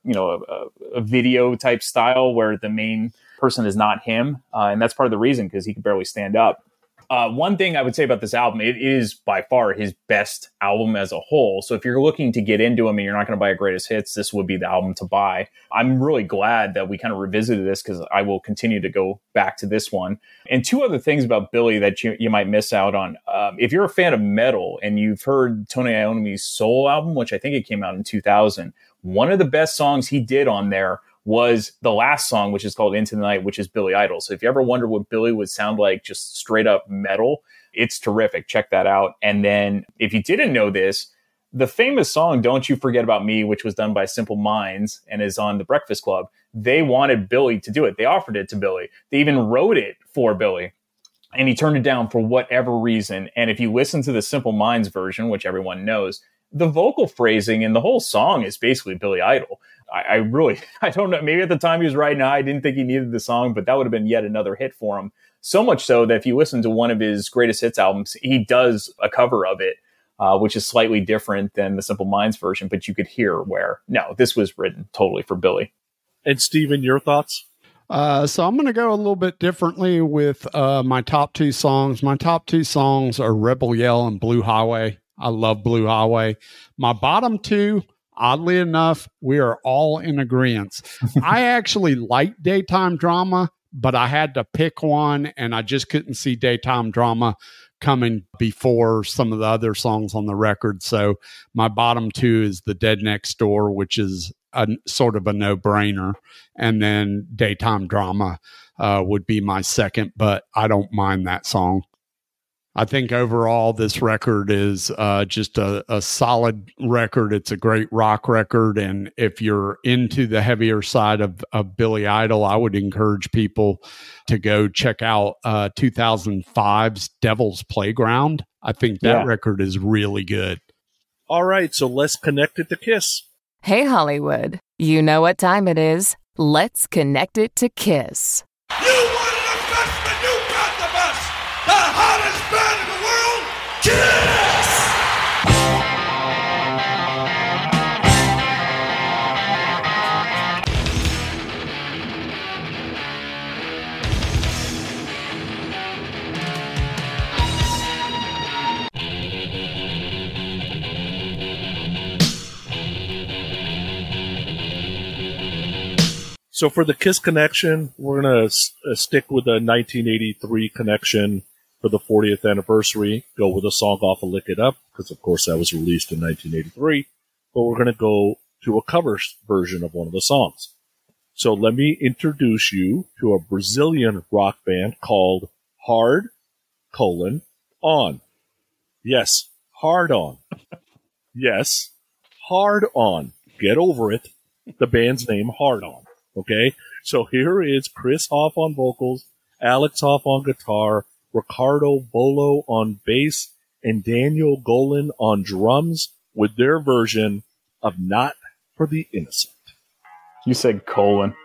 video type style where the main person is not him. And that's part of the reason, because he could barely stand up. One thing I would say about this album, it is by far his best album as a whole. So if you're looking to get into him and you're not going to buy a greatest hits, this would be the album to buy. I'm really glad that we kind of revisited this, because I will continue to go back to this one. And two other things about Billy that you might miss out on. If you're a fan of metal and you've heard Tony Iommi's solo album, which I think it came out in 2000, one of the best songs he did on there was the last song, which is called Into the Night, which is Billy Idol. So if you ever wonder what Billy would sound like, just straight up metal, it's terrific. Check that out. And then if you didn't know this, the famous song, Don't You Forget About Me, which was done by Simple Minds and is on The Breakfast Club, they wanted Billy to do it. They offered it to Billy. They even wrote it for Billy, and he turned it down for whatever reason. And if you listen to the Simple Minds version, which everyone knows, the vocal phrasing in the whole song is basically Billy Idol. I don't know. Maybe at the time he was writing, I didn't think he needed the song, but that would have been yet another hit for him. So much so that if you listen to one of his greatest hits albums, he does a cover of it, which is slightly different than the Simple Minds version, but you could hear where, no, this was written totally for Billy. And Steven, your thoughts? So I'm going to go a little bit differently with my top two songs. My top two songs are Rebel Yell and Blue Highway. I love Blue Highway. My bottom two, oddly enough, we are all in agreement. I actually like Daytime Drama, but I had to pick one, and I just couldn't see Daytime Drama coming before some of the other songs on the record. So my bottom two is The Dead Next Door, which is a sort of a no-brainer, and then Daytime Drama would be my second, but I don't mind that song. I think overall this record is just a solid record. It's a great rock record. And if you're into the heavier side of Billy Idol, I would encourage people to go check out 2005's Devil's Playground. I think that record is really good. All right, so let's connect it to Kiss. Hey, Hollywood. You know what time it is. Let's connect it to Kiss. You wanted the best, but you got the best. The hottest band in the world, Kiss! So for the Kiss connection, we're going to stick with the 1983 connection for the 40th anniversary. Go with a song off of Lick It Up, because of course that was released in 1983. But we're going to go to a cover version of one of the songs. So let me introduce you to a Brazilian rock band called Hard, On. Yes, Hard On. Yes, Hard On. Get over it. The band's name, Hard On. Okay, so here is Chris Hoff on vocals, Alex Hoff on guitar, Ricardo Bolo on bass, and Daniel Golan on drums with their version of Not for the Innocent. You said colon.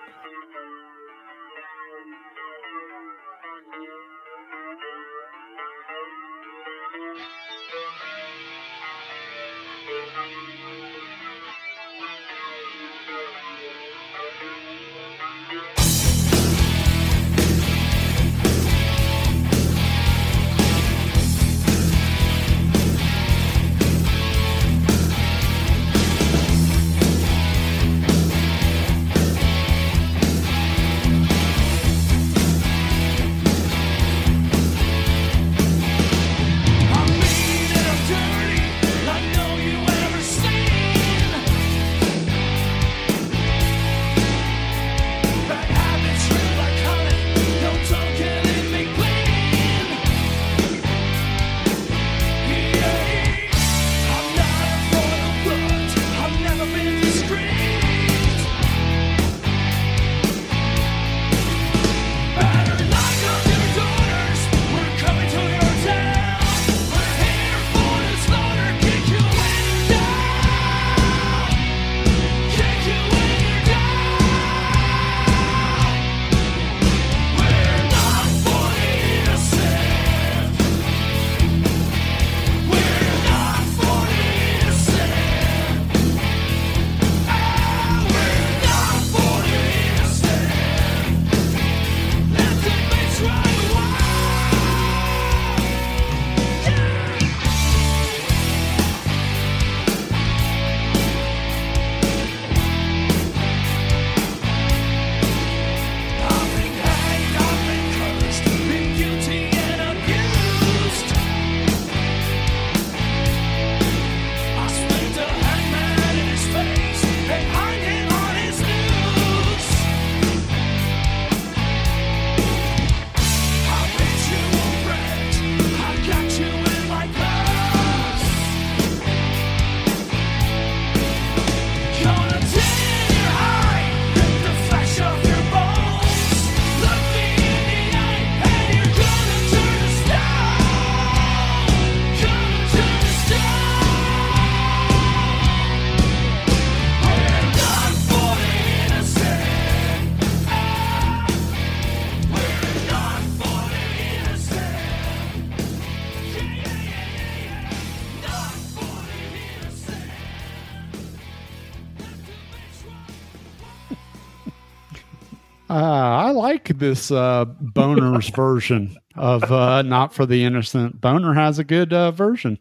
I like this Boner's version of Not for the Innocent. Boner has a good version.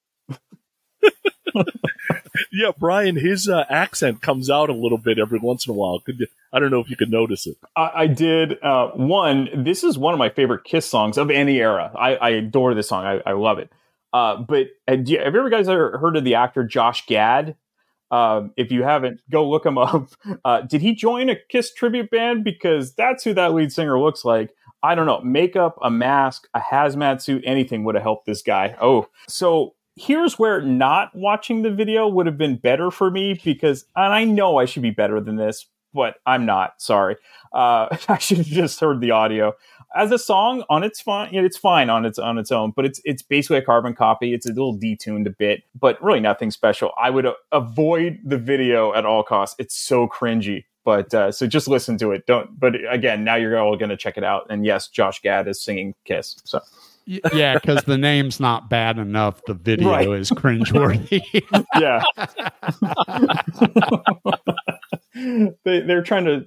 Yeah, Brian, his accent comes out a little bit every once in a while. I don't know if you could notice it. I did. This is one of my favorite Kiss songs of any era. I adore this song. I love it. But have you ever guys ever heard of the actor Josh Gad? If you haven't, go look him up. Did he join a Kiss tribute band? Because that's who that lead singer looks like. I don't know. Makeup, a mask, a hazmat suit, anything would have helped this guy. Oh, so here's where not watching the video would have been better for me because, and I know I should be better than this, but I'm not. Sorry. I should have just heard the audio. As a song, it's fine on its own, but it's basically a carbon copy. It's a little detuned a bit, but really nothing special. I would avoid the video at all costs. It's so cringy. But so just listen to it. But again, now you're all going to check it out. And yes, Josh Gad is singing Kiss. So. Yeah, because the name's not bad enough. The video is cringeworthy. Yeah. They're trying to,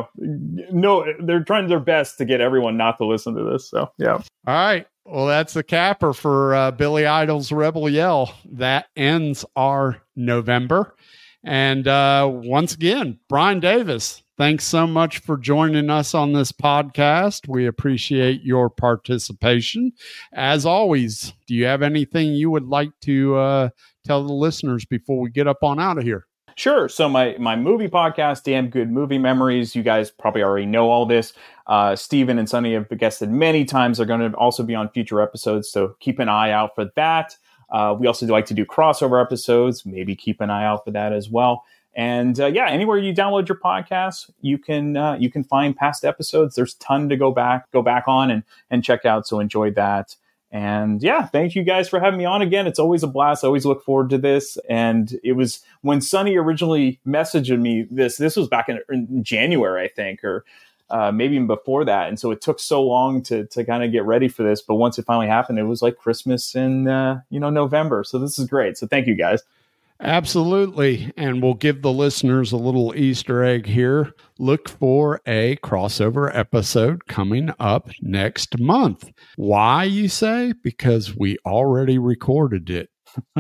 they're trying their best to get everyone not to listen to this. So, yeah. All right. Well, that's the capper for Billy Idol's Rebel Yell. That ends our November. And once again, Brian Davis, thanks so much for joining us on this podcast. We appreciate your participation. As always, do you have anything you would like to tell the listeners before we get up on out of here? Sure. So my movie podcast, Damn Good Movie Memories, you guys probably already know all this. Steven and Sonny have guested many times. They're going to also be on future episodes, so keep an eye out for that. We also like to do crossover episodes. Maybe keep an eye out for that as well. And anywhere you download your podcasts, you can find past episodes. There's a ton to go back on and check out. So enjoy that. And thank you guys for having me on again. It's always a blast. I always look forward to this. And it was when Sonny originally messaged me this was back in January, I think, or maybe even before that. And so it took so long to kind of get ready for this. But once it finally happened, it was like Christmas in, November. So this is great. So thank you guys. Absolutely. And we'll give the listeners a little Easter egg here. Look for a crossover episode coming up next month. Why, you say? Because we already recorded it.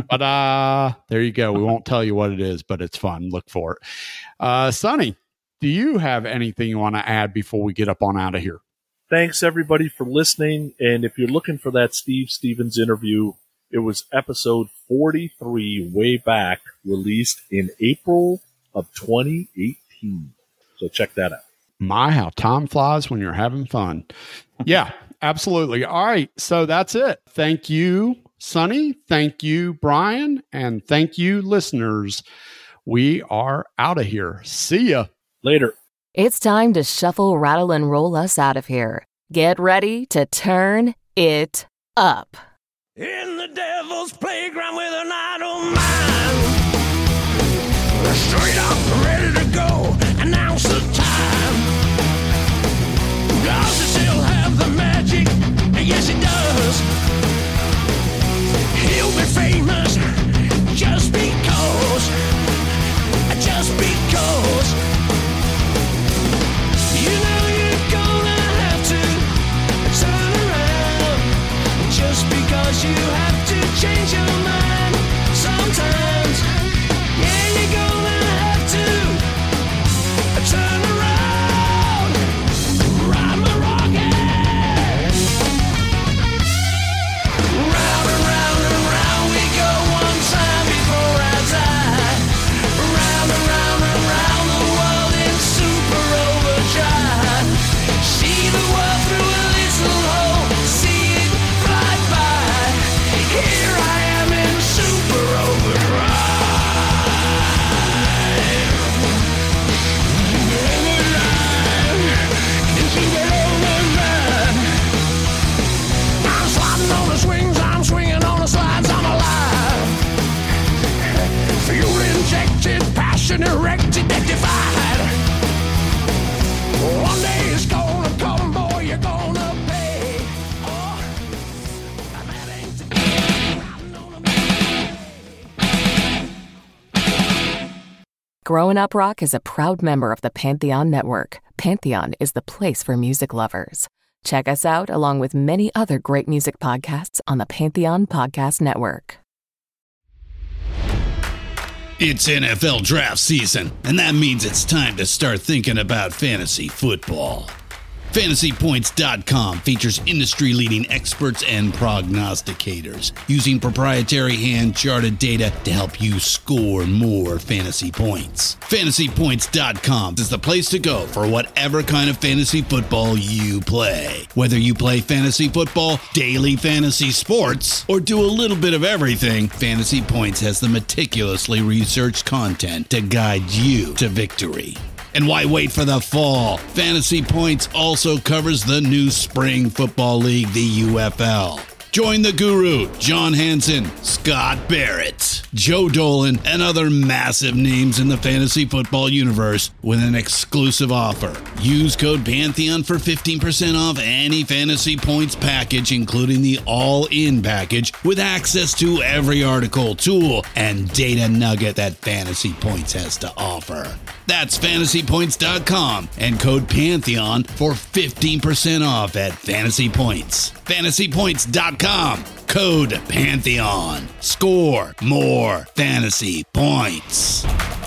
But there you go. We won't tell you what it is, but it's fun. Look for it. Sonny, do you have anything you want to add before we get up on out of here? Thanks, everybody, for listening. And if you're looking for that Steve Stevens interview, it was episode 43 way back, released in April of 2018. So check that out. My, how time flies when you're having fun. Yeah, absolutely. All right. So that's it. Thank you, Sonny. Thank you, Brian. And thank you, listeners. We are out of here. See ya. Later. It's time to shuffle, rattle, and roll us out of here. Get ready to turn it up. In the devil's playground with an idle mind, straight up, ready to go, announce the time. Does he still have the magic? Yes, he does. He'll be famous just because, just because. You know you're gonna have to turn around just because you have to change your mind sometimes. Yeah, you're gonna have to turn around, ride my rocket. Round and round we go one time before I die. Round and round the world in super overdrive. See the world through a little hole, see it fly by. Here I am in super overdrive. In super overdrive. I'm sliding on the swings, I'm swinging on the slides, I'm alive. Fuel injected, passion erected, defied. One day it's gonna come, boy, you're gonna pay. Growing Up Rock is a proud member of the Pantheon Network. Pantheon is the place for music lovers. Check us out along with many other great music podcasts on the Pantheon Podcast Network. It's NFL draft season, and that means it's time to start thinking about fantasy football. FantasyPoints.com features industry-leading experts and prognosticators using proprietary hand-charted data to help you score more fantasy points. FantasyPoints.com is the place to go for whatever kind of fantasy football you play. Whether you play fantasy football, daily fantasy sports, or do a little bit of everything, Fantasy Points has the meticulously researched content to guide you to victory. And why wait for the fall? Fantasy Points also covers the new spring football league, the UFL. Join the guru, John Hansen, Scott Barrett, Joe Dolan, and other massive names in the fantasy football universe with an exclusive offer. Use code Pantheon for 15% off any Fantasy Points package, including the all-in package, with access to every article, tool, and data nugget that Fantasy Points has to offer. That's FantasyPoints.com and code Pantheon for 15% off at Fantasy Points. FantasyPoints.com, code Pantheon. Score more fantasy points.